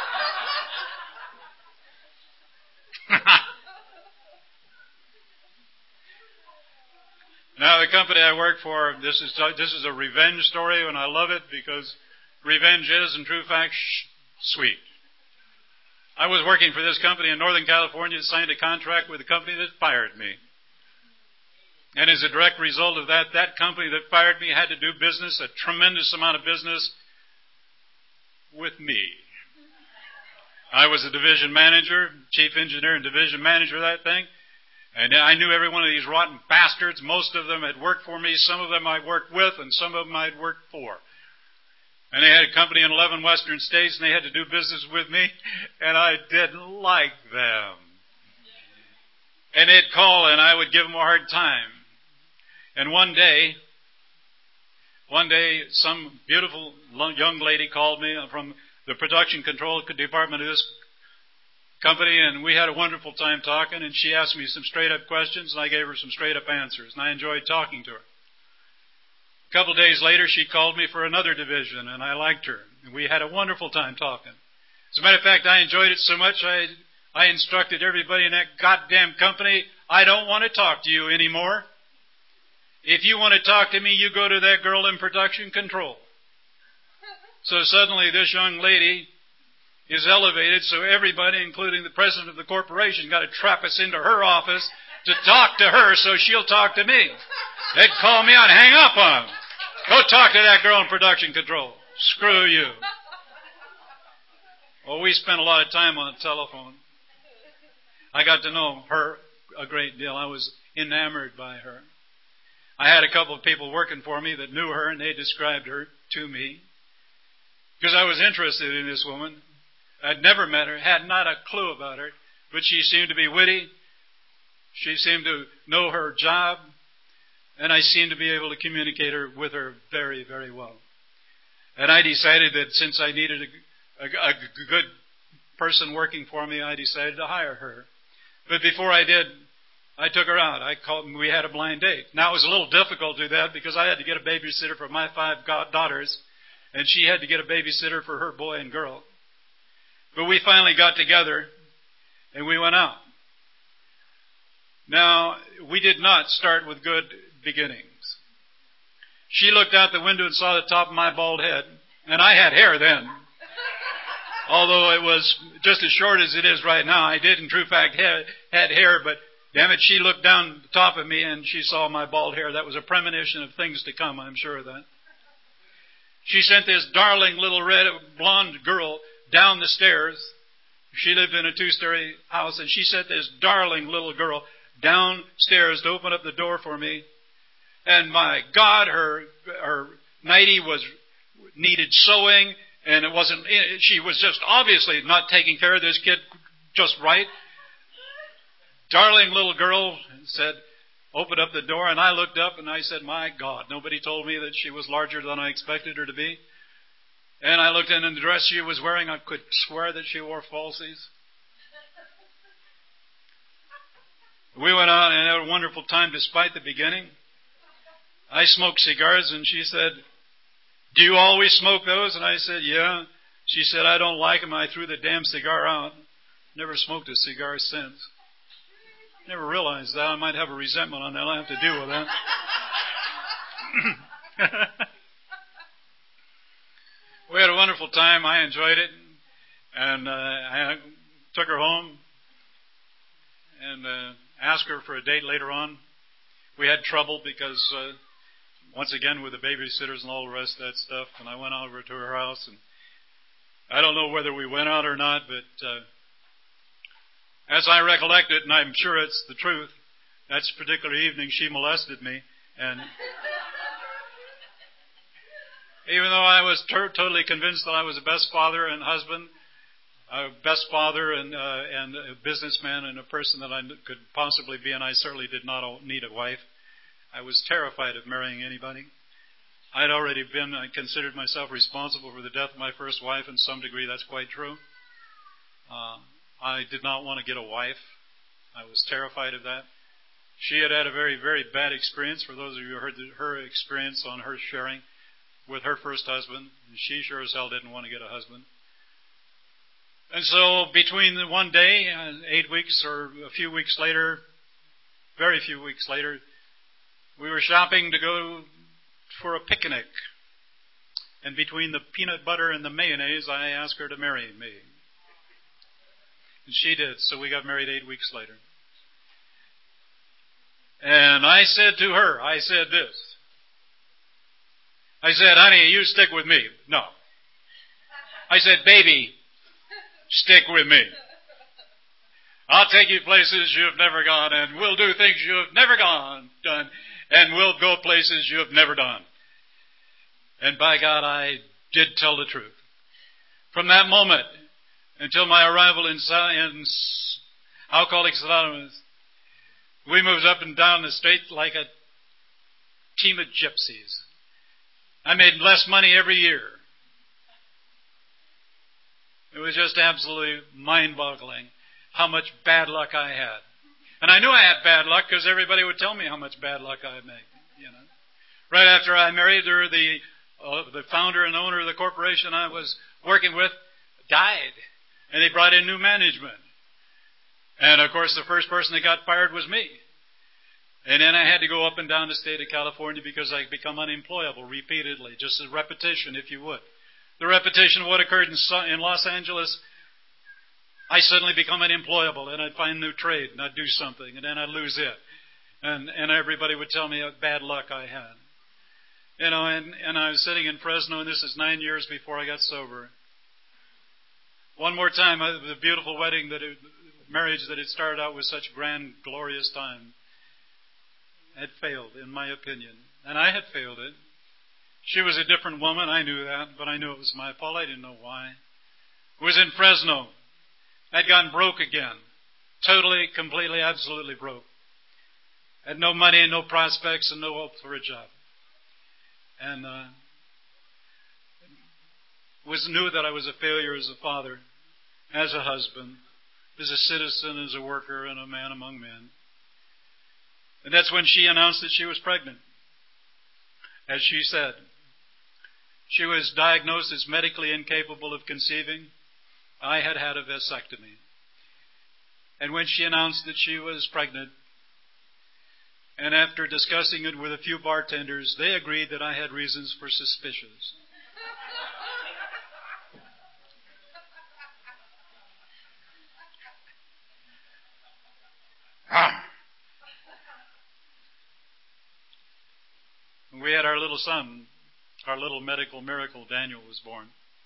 [SPEAKER 1] Now, the company I work for, this is a revenge story, and I love it because revenge is, in true fact, sweet. I was working for this company in Northern California that signed a contract with the company that fired me. And as a direct result of that, that company that fired me had to do business, a tremendous amount of business, with me. I was a division manager, chief engineer and division manager of that thing. And I knew every one of these rotten bastards. Most of them had worked for me. Some of them I'd worked with, and some of them I'd worked for. And they had a company in 11 western states, and they had to do business with me, and I didn't like them. And they'd call, and I would give them a hard time. And one day, some beautiful young lady called me from the production control department of this company, and we had a wonderful time talking, and she asked me some straight-up questions, and I gave her some straight-up answers, and I enjoyed talking to her. A couple of days later, she called me for another division, and I liked her, and we had a wonderful time talking. As a matter of fact, I enjoyed it so much, I instructed everybody in that goddamn company, I don't want to talk to you anymore. If you want to talk to me, you go to that girl in production control. So suddenly, this young lady is elevated, so everybody, including the president of the corporation, got to trap us into her office to talk to her so she'll talk to me. They'd call me out, hang up on them. Go talk to that girl in production control. Screw you. Well, we spent a lot of time on the telephone. I got to know her a great deal. I was enamored by her. I had a couple of people working for me that knew her, and they described her to me because I was interested in this woman. I'd never met her, had not a clue about her, but she seemed to be witty. She seemed to know her job, and I seemed to be able to communicate with her very, very well. And I decided that since I needed a good person working for me, I decided to hire her. But before I did, I took her out. We had a blind date. Now, it was a little difficult to do that because I had to get a babysitter for my 5 daughters, and she had to get a babysitter for her boy and girl. But we finally got together, and we went out. Now, we did not start with good beginnings. She looked out the window and saw the top of my bald head, and I had hair then. Although it was just as short as it is right now, I did in true fact had hair, but damn it, she looked down the top of me and she saw my bald hair. That was a premonition of things to come, I'm sure of that. She sent this darling little red blonde girl down the stairs. She lived in a 2-story house, and she sent this darling little girl downstairs to open up the door for me. And my God, her nightie needed sewing, and she was just obviously not taking care of this kid just right. Darling little girl said, opened up the door, and I looked up and I said, my God, nobody told me that she was larger than I expected her to be. And I looked in the dress she was wearing. I could swear that she wore falsies. We went out and had a wonderful time despite the beginning. I smoked cigars, and she said, do you always smoke those? And I said, yeah. She said, I don't like them. I threw the damn cigar out. Never smoked a cigar since. Never realized that. I might have a resentment on that. I'll have to deal with that. We had a wonderful time. I enjoyed it. And I took her home and asked her for a date later on. We had trouble because, once again, with the babysitters and all the rest of that stuff. And I went over to her house. And I don't know whether we went out or not, but As I recollect it, and I'm sure it's the truth, that particular evening she molested me, and even though I was totally convinced that I was the best father and husband, best father and a businessman and a person that I could possibly be, and I certainly did not need a wife, I was terrified of marrying anybody. I considered myself responsible for the death of my first wife. In some degree, that's quite true. I did not want to get a wife. I was terrified of that. She had a very, very bad experience. For those of you who heard her experience on her sharing with her first husband, she sure as hell didn't want to get a husband. And so between one day and 8 weeks or a few weeks later, very few weeks later, we were shopping to go for a picnic. And between the peanut butter and the mayonnaise, I asked her to marry me. And she did, so we got married 8 weeks later. And I said to her, I said this. I said, honey, you stick with me. No. I said, baby, stick with me. I'll take you places you have never gone, and we'll do things you have never done, and we'll go places you have never done. And by God, I did tell the truth. From that moment until my arrival in Alcoholics Anonymous, we moved up and down the state like a team of gypsies. I made less money every year. It was just absolutely mind-boggling how much bad luck I had. And I knew I had bad luck because everybody would tell me how much bad luck I made. Right after I married her, the founder and owner of the corporation I was working with died. And they brought in new management. And, of course, the first person that got fired was me. And then I had to go up and down the state of California because I'd become unemployable repeatedly, just a repetition, if you would. The repetition of what occurred in Los Angeles, I suddenly become unemployable, and I'd find a new trade, and I'd do something, and then I'd lose it. And everybody would tell me what bad luck I had. And I was sitting in Fresno, and this is 9 years before I got sober. One more time, the beautiful marriage that had started out with such grand, glorious time had failed, in my opinion. And I had failed it. She was a different woman, I knew that, but I knew it was my fault. I didn't know why. It was in Fresno. I'd gotten broke again. Totally, completely, absolutely broke. Had no money and no prospects and no hope for a job. And knew that I was a failure as a father, as a husband, as a citizen, as a worker, and a man among men. And that's when she announced that she was pregnant. As she said, she was diagnosed as medically incapable of conceiving. I had had a vasectomy. And when she announced that she was pregnant, and after discussing it with a few bartenders, they agreed that I had reasons for suspicions. We had our little son, our little medical miracle, Daniel, was born.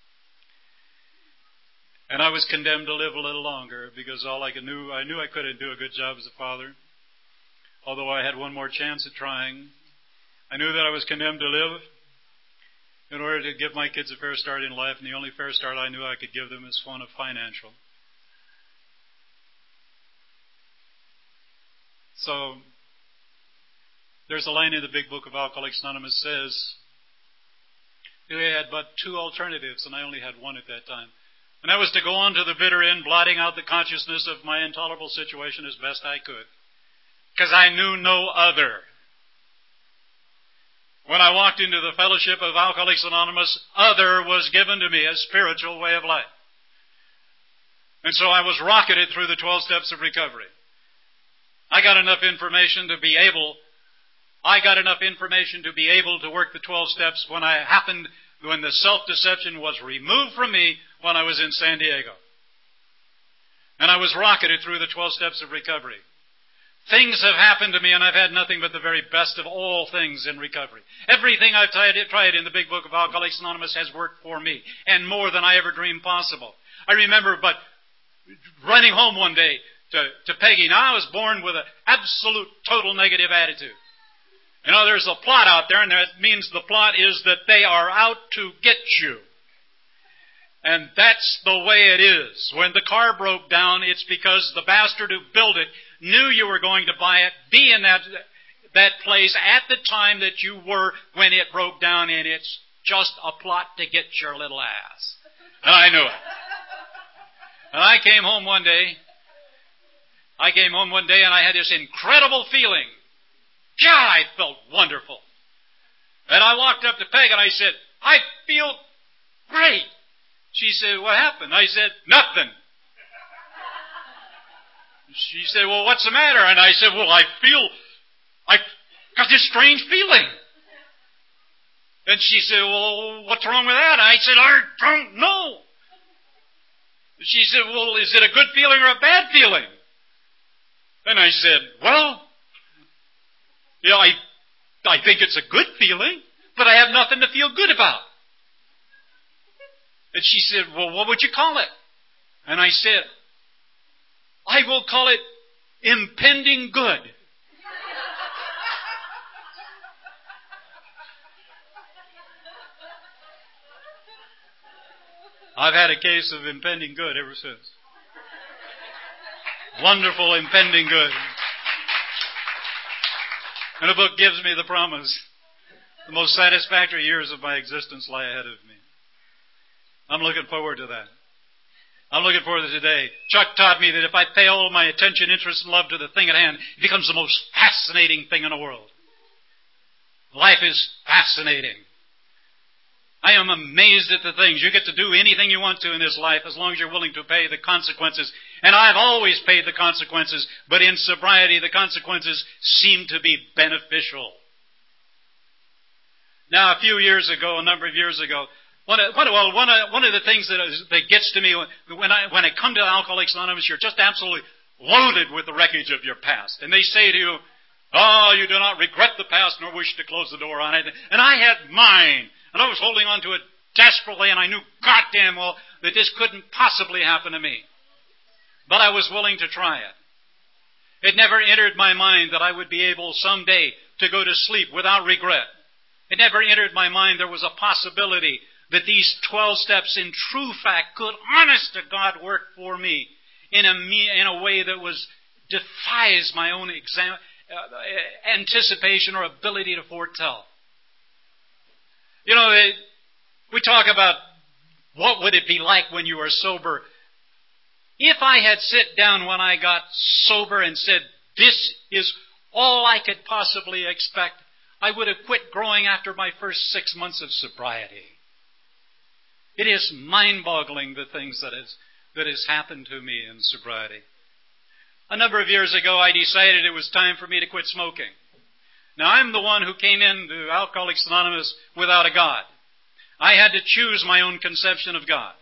[SPEAKER 1] And I was condemned to live a little longer because I knew I couldn't do a good job as a father. Although I had one more chance at trying, I knew that I was condemned to live in order to give my kids a fair start in life, and the only fair start I knew I could give them is one of financial. So, there's a line in the big book of Alcoholics Anonymous says, we had but two alternatives, and I only had one at that time. And that was to go on to the bitter end, blotting out the consciousness of my intolerable situation as best I could. Because I knew no other. When I walked into the fellowship of Alcoholics Anonymous, other was given to me, a spiritual way of life. And so I was rocketed through the 12 steps of recovery. I got enough information to be able to work the 12 steps when the self-deception was removed from me when I was in San Diego. And I was rocketed through the 12 steps of recovery. Things have happened to me, and I've had nothing but the very best of all things in recovery. Everything I've tried in the big book of Alcoholics Anonymous has worked for me, and more than I ever dreamed possible. I remember running home one day to Peggy. Now, I was born with an absolute, total negative attitude. You know, there's a plot out there, and that means the plot is that they are out to get you. And that's the way it is. When the car broke down, it's because the bastard who built it knew you were going to buy it, be in that place at the time that you were when it broke down, and it's just a plot to get your little ass. And I knew it. And I came home one day and I had this incredible feeling. God, I felt wonderful. And I walked up to Peg and I said, I feel great. She said, what happened? I said, nothing. She said, well, what's the matter? And I said, well, I've got this strange feeling. And she said, well, what's wrong with that? I said, I don't know. She said, well, is it a good feeling or a bad feeling? And I said, well, yeah, I think it's a good feeling, but I have nothing to feel good about. And she said, well, what would you call it? And I said, I will call it impending good. I've had a case of impending good ever since. Wonderful impending good. And the book gives me the promise. The most satisfactory years of my existence lie ahead of me. I'm looking forward to that. I'm looking forward to today. Chuck taught me that if I pay all my attention, interest, and love to the thing at hand, it becomes the most fascinating thing in the world. Life is fascinating. I am amazed at the things. You get to do anything you want to in this life as long as you're willing to pay the consequences. And I've always paid the consequences, but in sobriety the consequences seem to be beneficial. Now, a number of years ago, one of the things that gets to me when I come to Alcoholics Anonymous, you're just absolutely loaded with the wreckage of your past. And they say to you, oh, you do not regret the past nor wish to close the door on it. And I had mine. And I was holding on to it desperately, and I knew goddamn well that this couldn't possibly happen to me. But I was willing to try it. It never entered my mind that I would be able someday to go to sleep without regret. It never entered my mind there was a possibility that these 12 steps in true fact could, honest to God, work for me in a way that defies my own anticipation or ability to foretell. You know, we talk about what would it be like when you were sober. If I had sit down when I got sober and said, this is all I could possibly expect, I would have quit growing after my first 6 months of sobriety. It is mind-boggling the things that has happened to me in sobriety. A number of years ago, I decided it was time for me to quit smoking. Now, I'm the one who came into Alcoholics Anonymous without a God. I had to choose my own conception of God.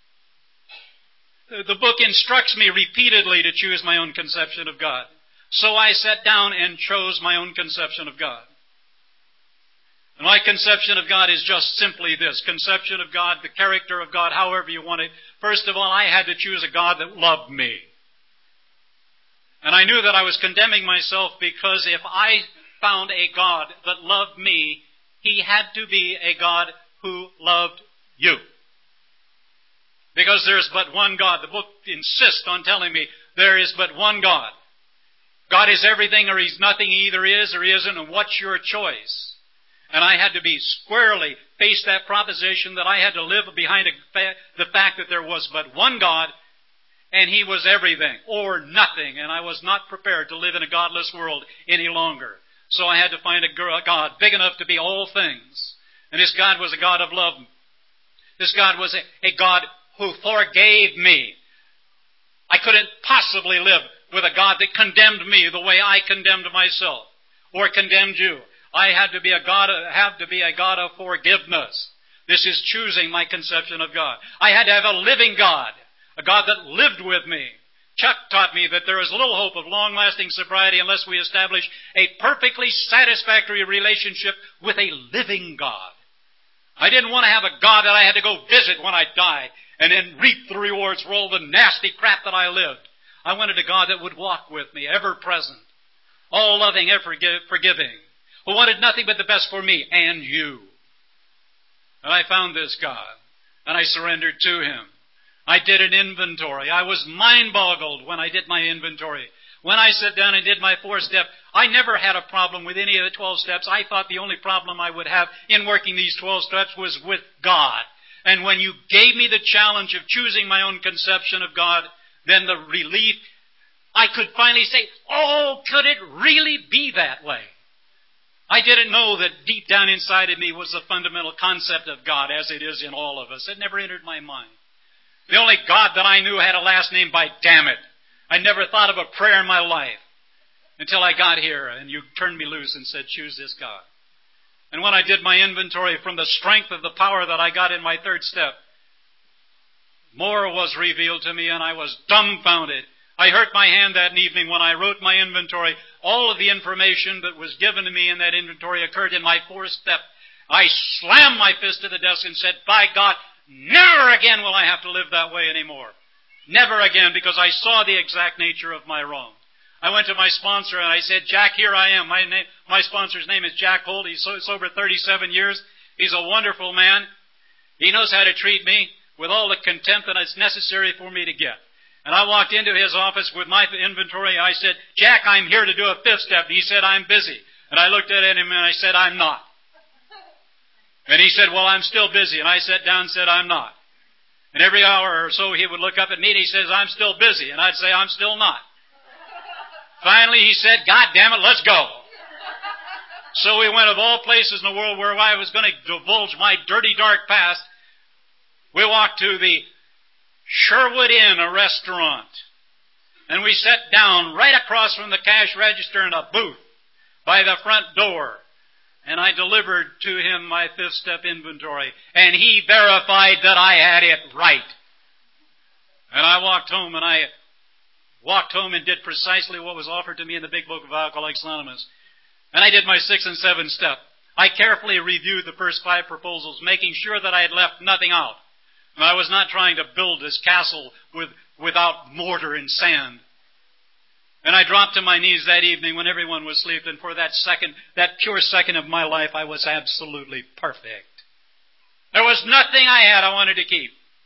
[SPEAKER 1] The book instructs me repeatedly to choose my own conception of God. So I sat down and chose my own conception of God. And my conception of God is just simply this. Conception of God, the character of God, however you want it. First of all, I had to choose a God that loved me. And I knew that I was condemning myself because if I found a God that loved me, He had to be a God who loved you. Because there's but one God. The book insists on telling me there is but one God. God is everything or He's nothing. He either is or He isn't, and what's your choice? And I had to be squarely face that proposition that I had to live behind the fact that there was but one God, and He was everything or nothing, and I was not prepared to live in a godless world any longer. So I had to find a God big enough to be all things. And this God was a God of love. This God was a God who forgave me. I couldn't possibly live with a God that condemned me the way I condemned myself or condemned you. I had to be a God of forgiveness. This is choosing my conception of God. I had to have a living God, a God that lived with me. Chuck taught me that there is little hope of long-lasting sobriety unless we establish a perfectly satisfactory relationship with a living God. I didn't want to have a God that I had to go visit when I died and then reap the rewards for all the nasty crap that I lived. I wanted a God that would walk with me, ever present, all loving, ever forgiving, who wanted nothing but the best for me and you. And I found this God, and I surrendered to Him. I did an inventory. I was mind-boggled when I did my inventory. When I sat down and did my 4-step, I never had a problem with any of the 12 steps. I thought the only problem I would have in working these 12 steps was with God. And when you gave me the challenge of choosing my own conception of God, then the relief, I could finally say, oh, could it really be that way? I didn't know that deep down inside of me was the fundamental concept of God as it is in all of us. It never entered my mind. The only God that I knew had a last name by damn it. I never thought of a prayer in my life until I got here and you turned me loose and said, choose this God. And when I did my inventory from the strength of the power that I got in my 3rd step, more was revealed to me and I was dumbfounded. I hurt my hand that evening when I wrote my inventory. All of the information that was given to me in that inventory occurred in my 4th step. I slammed my fist to the desk and said, by God, never again will I have to live that way anymore. Never again, because I saw the exact nature of my wrong. I went to my sponsor and I said, Jack, here I am. My sponsor's name is Jack Holt. He's sober 37 years. He's a wonderful man. He knows how to treat me with all the contempt that is necessary for me to get. And I walked into his office with my inventory. I said, Jack, I'm here to do a 5th step. He said, I'm busy. And I looked at him and I said, I'm not. And he said, well, I'm still busy. And I sat down and said, I'm not. And every hour or so he would look up at me and he says, I'm still busy. And I'd say, I'm still not. Finally he said, God damn it, let's go. So we went, of all places in the world where I was going to divulge my dirty, dark past, we walked to the Sherwood Inn, a restaurant. And we sat down right across from the cash register in a booth by the front door. And I delivered to him my 5th step inventory. And he verified that I had it right. And I walked home and did precisely what was offered to me in the Big Book of Alcoholics Anonymous. And I did my 6th and 7th step. I carefully reviewed the first 5 proposals, making sure that I had left nothing out. And I was not trying to build this castle without mortar and sand. And I dropped to my knees that evening when everyone was asleep, and for that pure second of my life, I was absolutely perfect. There was nothing I had I wanted to keep.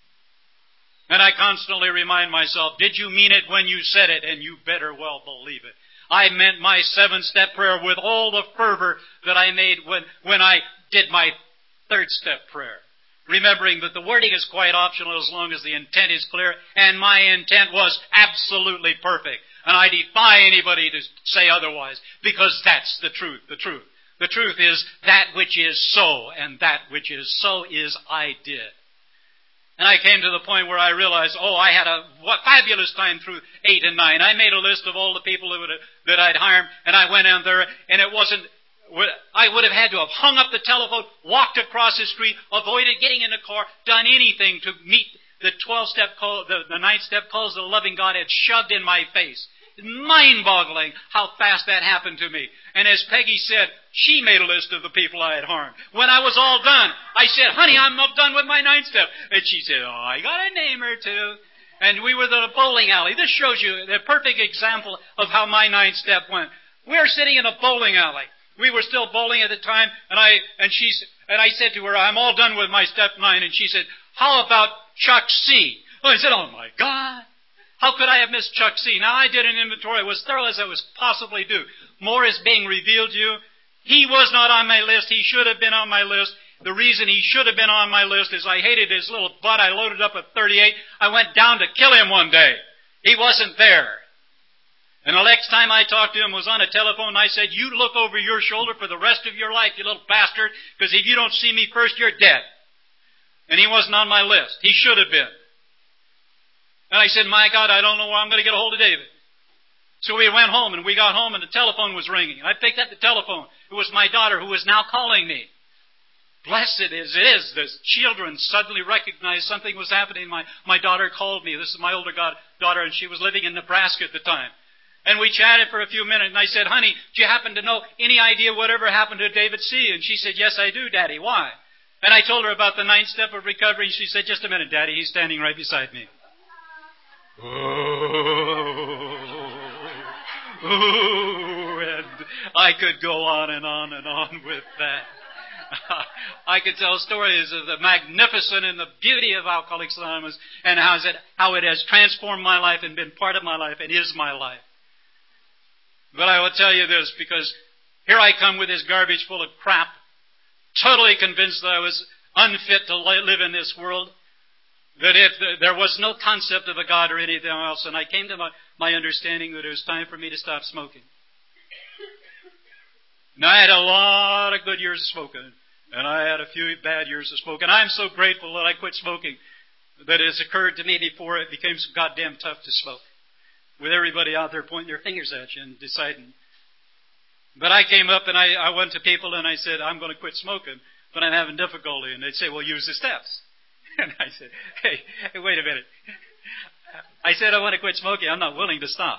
[SPEAKER 1] And I constantly remind myself, did you mean it when you said it? And you better well believe it. I meant my 7-step prayer with all the fervor that I made when I did my 3rd step prayer. Remembering that the wording is quite optional as long as the intent is clear, and my intent was absolutely perfect. And I defy anybody to say otherwise, because that's the truth, the truth. The truth is that which is so, and that which is so is I did. And I came to the point where I realized, I had a fabulous time through 8 and 9. I made a list of all the people that I'd hired, and I went in there, and it wasn't, I would have had to have hung up the telephone, walked across the street, avoided getting in the car, done anything to meet the 12-step call, the 9th-step calls the loving God had shoved in my face. Mind-boggling how fast that happened to me. And as Peggy said, she made a list of the people I had harmed. When I was all done, I said, honey, I'm not done with my 9th step. And she said, I got a name or two. And we were at a bowling alley. This shows you the perfect example of how my 9th step went. We were sitting in a bowling alley. We were still bowling at the time, and I said to her, I'm all done with my step 9. And she said, how about Chuck C? Well, I said, oh my God. How could I have missed Chuck C? Now, I did an inventory. It was thorough as I was possibly do. More is being revealed to you. He was not on my list. He should have been on my list. The reason he should have been on my list is I hated his little butt. I loaded up at 38. I went down to kill him one day. He wasn't there. And the next time I talked to him was on a telephone. I said, you look over your shoulder for the rest of your life, you little bastard, because if you don't see me first, you're dead. And he wasn't on my list. He should have been. And I said, my God, I don't know where I'm going to get a hold of David. So we went home, and we got home, and the telephone was ringing. I picked up the telephone. It was my daughter who was now calling me. Blessed as it is, the children suddenly recognized something was happening. My daughter called me. This is my older daughter, and she was living in Nebraska at the time. And we chatted for a few minutes, and I said, honey, do you happen to know any idea whatever happened to David C? And she said, yes, I do, Daddy. Why? And I told her about the 9th step of recovery, and she said, just a minute, Daddy, he's standing right beside me. Oh. Ooh, and I could go on and on and on with that. I could tell stories of the magnificent and the beauty of Alcoholics Anonymous and how it has transformed my life and been part of my life and is my life. But I will tell you this, because here I come with this garbage full of crap, totally convinced that I was unfit to live in this world, that if there was no concept of a God or anything else, and I came to my understanding that it was time for me to stop smoking. Now, I had a lot of good years of smoking, and I had a few bad years of smoking. I'm so grateful that I quit smoking, that it has occurred to me before it became so goddamn tough to smoke, with everybody out there pointing their fingers at you and deciding. But I came up and I went to people and I said, I'm going to quit smoking, but I'm having difficulty. And they'd say, well, use the steps. And I said, hey, wait a minute. I said, I want to quit smoking. I'm not willing to stop.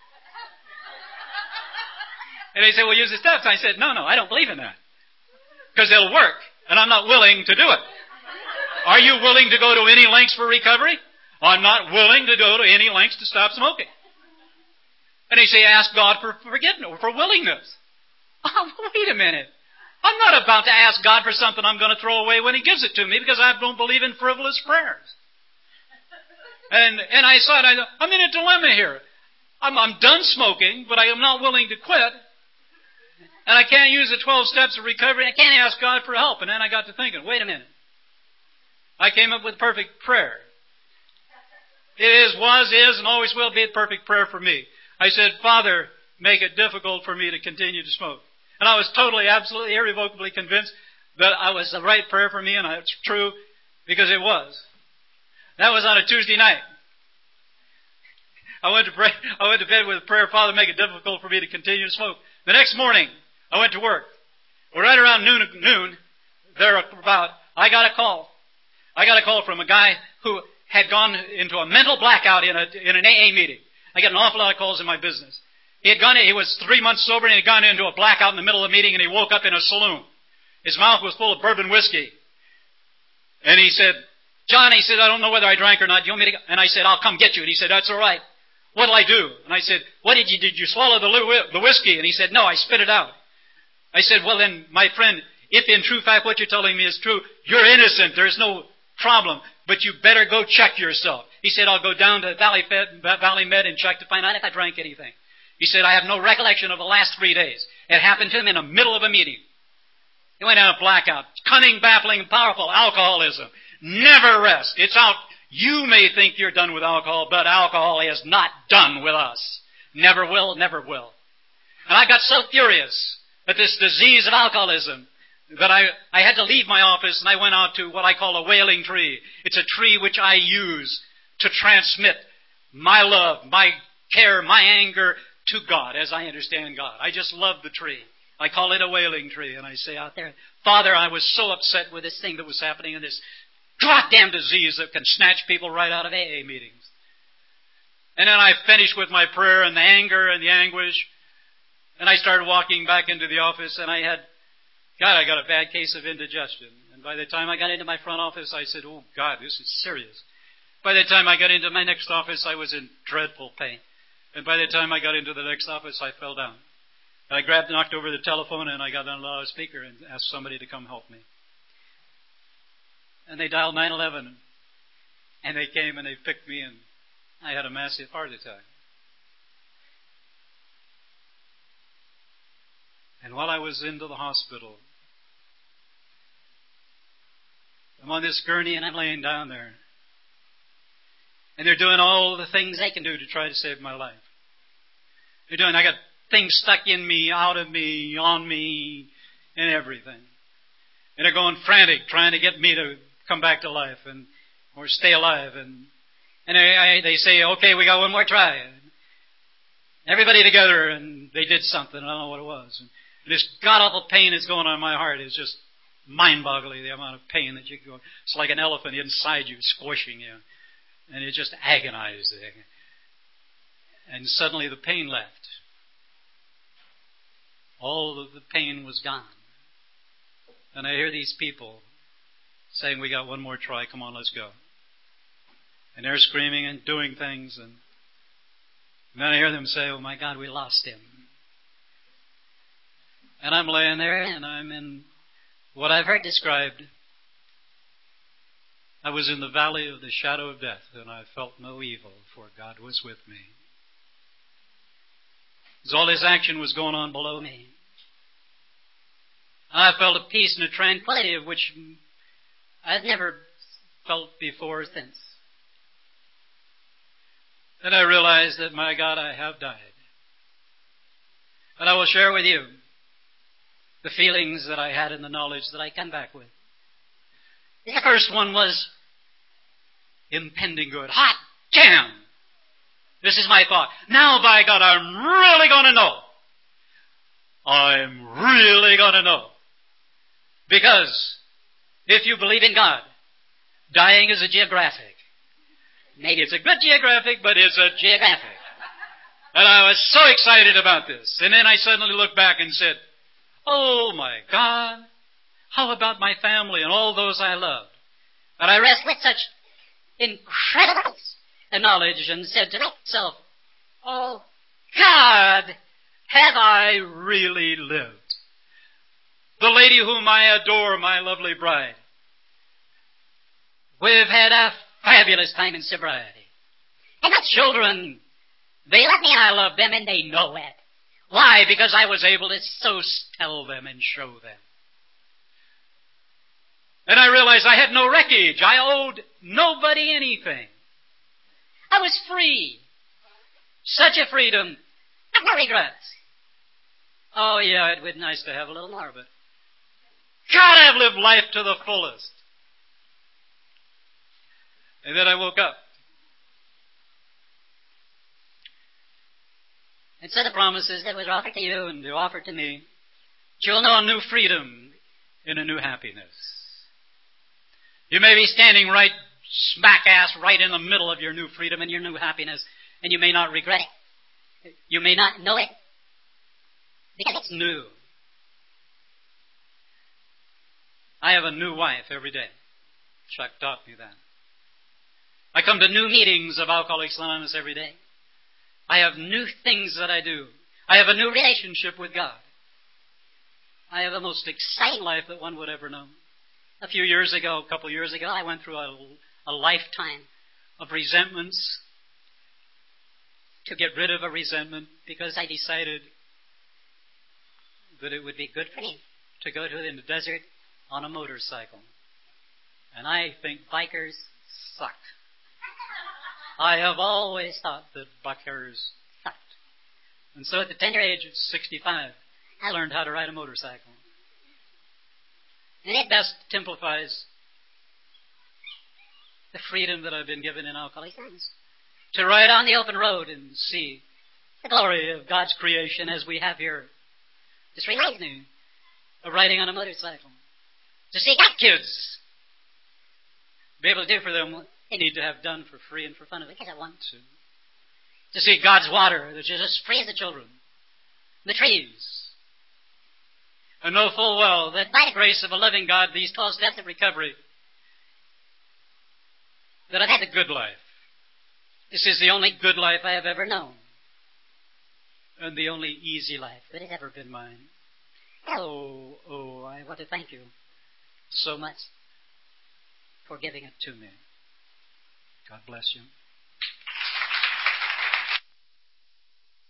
[SPEAKER 1] And they said, well, use the steps. I said, no, I don't believe in that. Because it'll work, and I'm not willing to do it. Are you willing to go to any lengths for recovery? I'm not willing to go to any lengths to stop smoking. And they say, ask God for forgiveness, or for willingness. Oh, wait a minute. I'm not about to ask God for something I'm going to throw away when He gives it to me, because I don't believe in frivolous prayers. And I said, I'm in a dilemma here. I'm done smoking, but I am not willing to quit. And I can't use the 12 steps of recovery. I can't ask God for help. And then I got to thinking, wait a minute. I came up with perfect prayer. It is, and always will be a perfect prayer for me. I said, Father, make it difficult for me to continue to smoke. And I was totally, absolutely, irrevocably convinced that I was the right prayer for me, and it's true, because it was. That was on a Tuesday night. I went to bed with a prayer, Father, make it difficult for me to continue to smoke. The next morning, I went to work. Well, right around noon, I got a call. I got a call from a guy who had gone into a mental blackout in an AA meeting. I get an awful lot of calls in my business. He was 3 months sober, and he had gone into a blackout in the middle of the meeting, and he woke up in a saloon. His mouth was full of bourbon whiskey. And he said, John, he said, I don't know whether I drank or not. Do you want me to go? And I said, I'll come get you. And he said, that's all right. What'll I do? And I said, did you swallow the whiskey? And he said, no, I spit it out. I said, well then, my friend, if in true fact what you're telling me is true, you're innocent. There's no problem. But you better go check yourself. He said, I'll go down to Valley Med and check to find out if I drank anything. He said, I have no recollection of the last 3 days. It happened to him in the middle of a meeting. He went in a blackout. Cunning, baffling, powerful alcoholism. Never rest. It's out. You may think you're done with alcohol, but alcohol is not done with us. Never will, never will. And I got so furious at this disease of alcoholism that I had to leave my office, and I went out to what I call a wailing tree. It's a tree which I use to transmit my love, my care, my anger to God as I understand God. I just love the tree. I call it a wailing tree, and I say out there, Father, I was so upset with this thing that was happening in this goddamn disease that can snatch people right out of AA meetings. And then I finished with my prayer and the anger and the anguish, and I started walking back into the office, and I got a bad case of indigestion. And by the time I got into my front office, I said, oh God, this is serious. By the time I got into my next office, I was in dreadful pain. And by the time I got into the next office, I fell down. I knocked over the telephone, and I got on a loudspeaker and asked somebody to come help me. And they dialed 911, and they came and they picked me, and I had a massive heart attack. And while I was into the hospital, I'm on this gurney and I'm laying down there. And they're doing all the things they can do to try to save my life. I got things stuck in me, out of me, on me, and everything. And they're going frantic, trying to get me to come back to life or stay alive. And they say, okay, we got one more try. And everybody together, and they did something. I don't know what it was. And this god-awful pain that's going on in my heart is just mind-boggling, the amount of pain that you go. It's like an elephant inside you, squishing you. And it's just agonizing. And suddenly the pain left. All of the pain was gone. And I hear these people saying, we got one more try, come on, let's go. And they're screaming and doing things. And
[SPEAKER 2] And then I hear them say, oh my God, we lost him. And I'm laying there and I'm in what I've heard described. I was in the valley of the shadow of death and I felt no evil, for God was with me. As all His action was going on below me, I felt a peace and a tranquility of which I've never felt before or since. And I realized that, my God, I have died. And I will share with you the feelings that I had and the knowledge that I come back with. The first one was impending good. Hot damn! This is my thought. Now, by God, I'm really going to know. I'm really going to know. Because if you believe in God, dying is a geographic. Maybe it's a good geographic, but it's a geographic. And I was so excited about this. And then I suddenly looked back and said, oh my God, how about my family and all those I loved? But I rest with such incredible knowledge and said to myself, oh God, have I really lived? The lady whom I adore, my lovely bride, we've had a fabulous time in sobriety. And my children, they love me and I love them and they know it. Why? Because I was able to so tell them and show them. And I realized I had no wreckage. I owed nobody anything. I was free. Such a freedom. No regrets. Oh yeah, it would be nice to have a little more, but God, I've lived life to the fullest. And then I woke up. And so the promises that was offered to you and were offered to me, you'll know a new freedom and a new happiness. You may be standing right smack ass right in the middle of your new freedom and your new happiness, and you may not regret it. You may not know it because it's new. I have a new wife every day. Chuck taught me that. I come to new meetings of Alcoholics Anonymous every day. I have new things that I do. I have a new relationship with God. I have the most exciting life that one would ever know. A couple years ago, I went through a lifetime of resentments to get rid of a resentment because I decided that it would be good for me to go in the desert on a motorcycle. And I think bikers suck. I have always thought that bikers sucked. And so at the tender age of 65, I learned how to ride a motorcycle. And it best typifies the freedom that I've been given in Alcoholics Anonymous. To ride on the open road and see the glory of God's creation as we have here. This reminds me of riding on a motorcycle. To see God kids be able to do for them what they need to have done for free and for fun because I want to. To see God's water, which is as free as the children. The trees. And know full well that by the grace of a loving God, these 12 steps of recovery, that I've had a good life. This is the only good life I have ever known. And the only easy life that has ever been mine. I want to thank you so much for giving it to me. God bless you.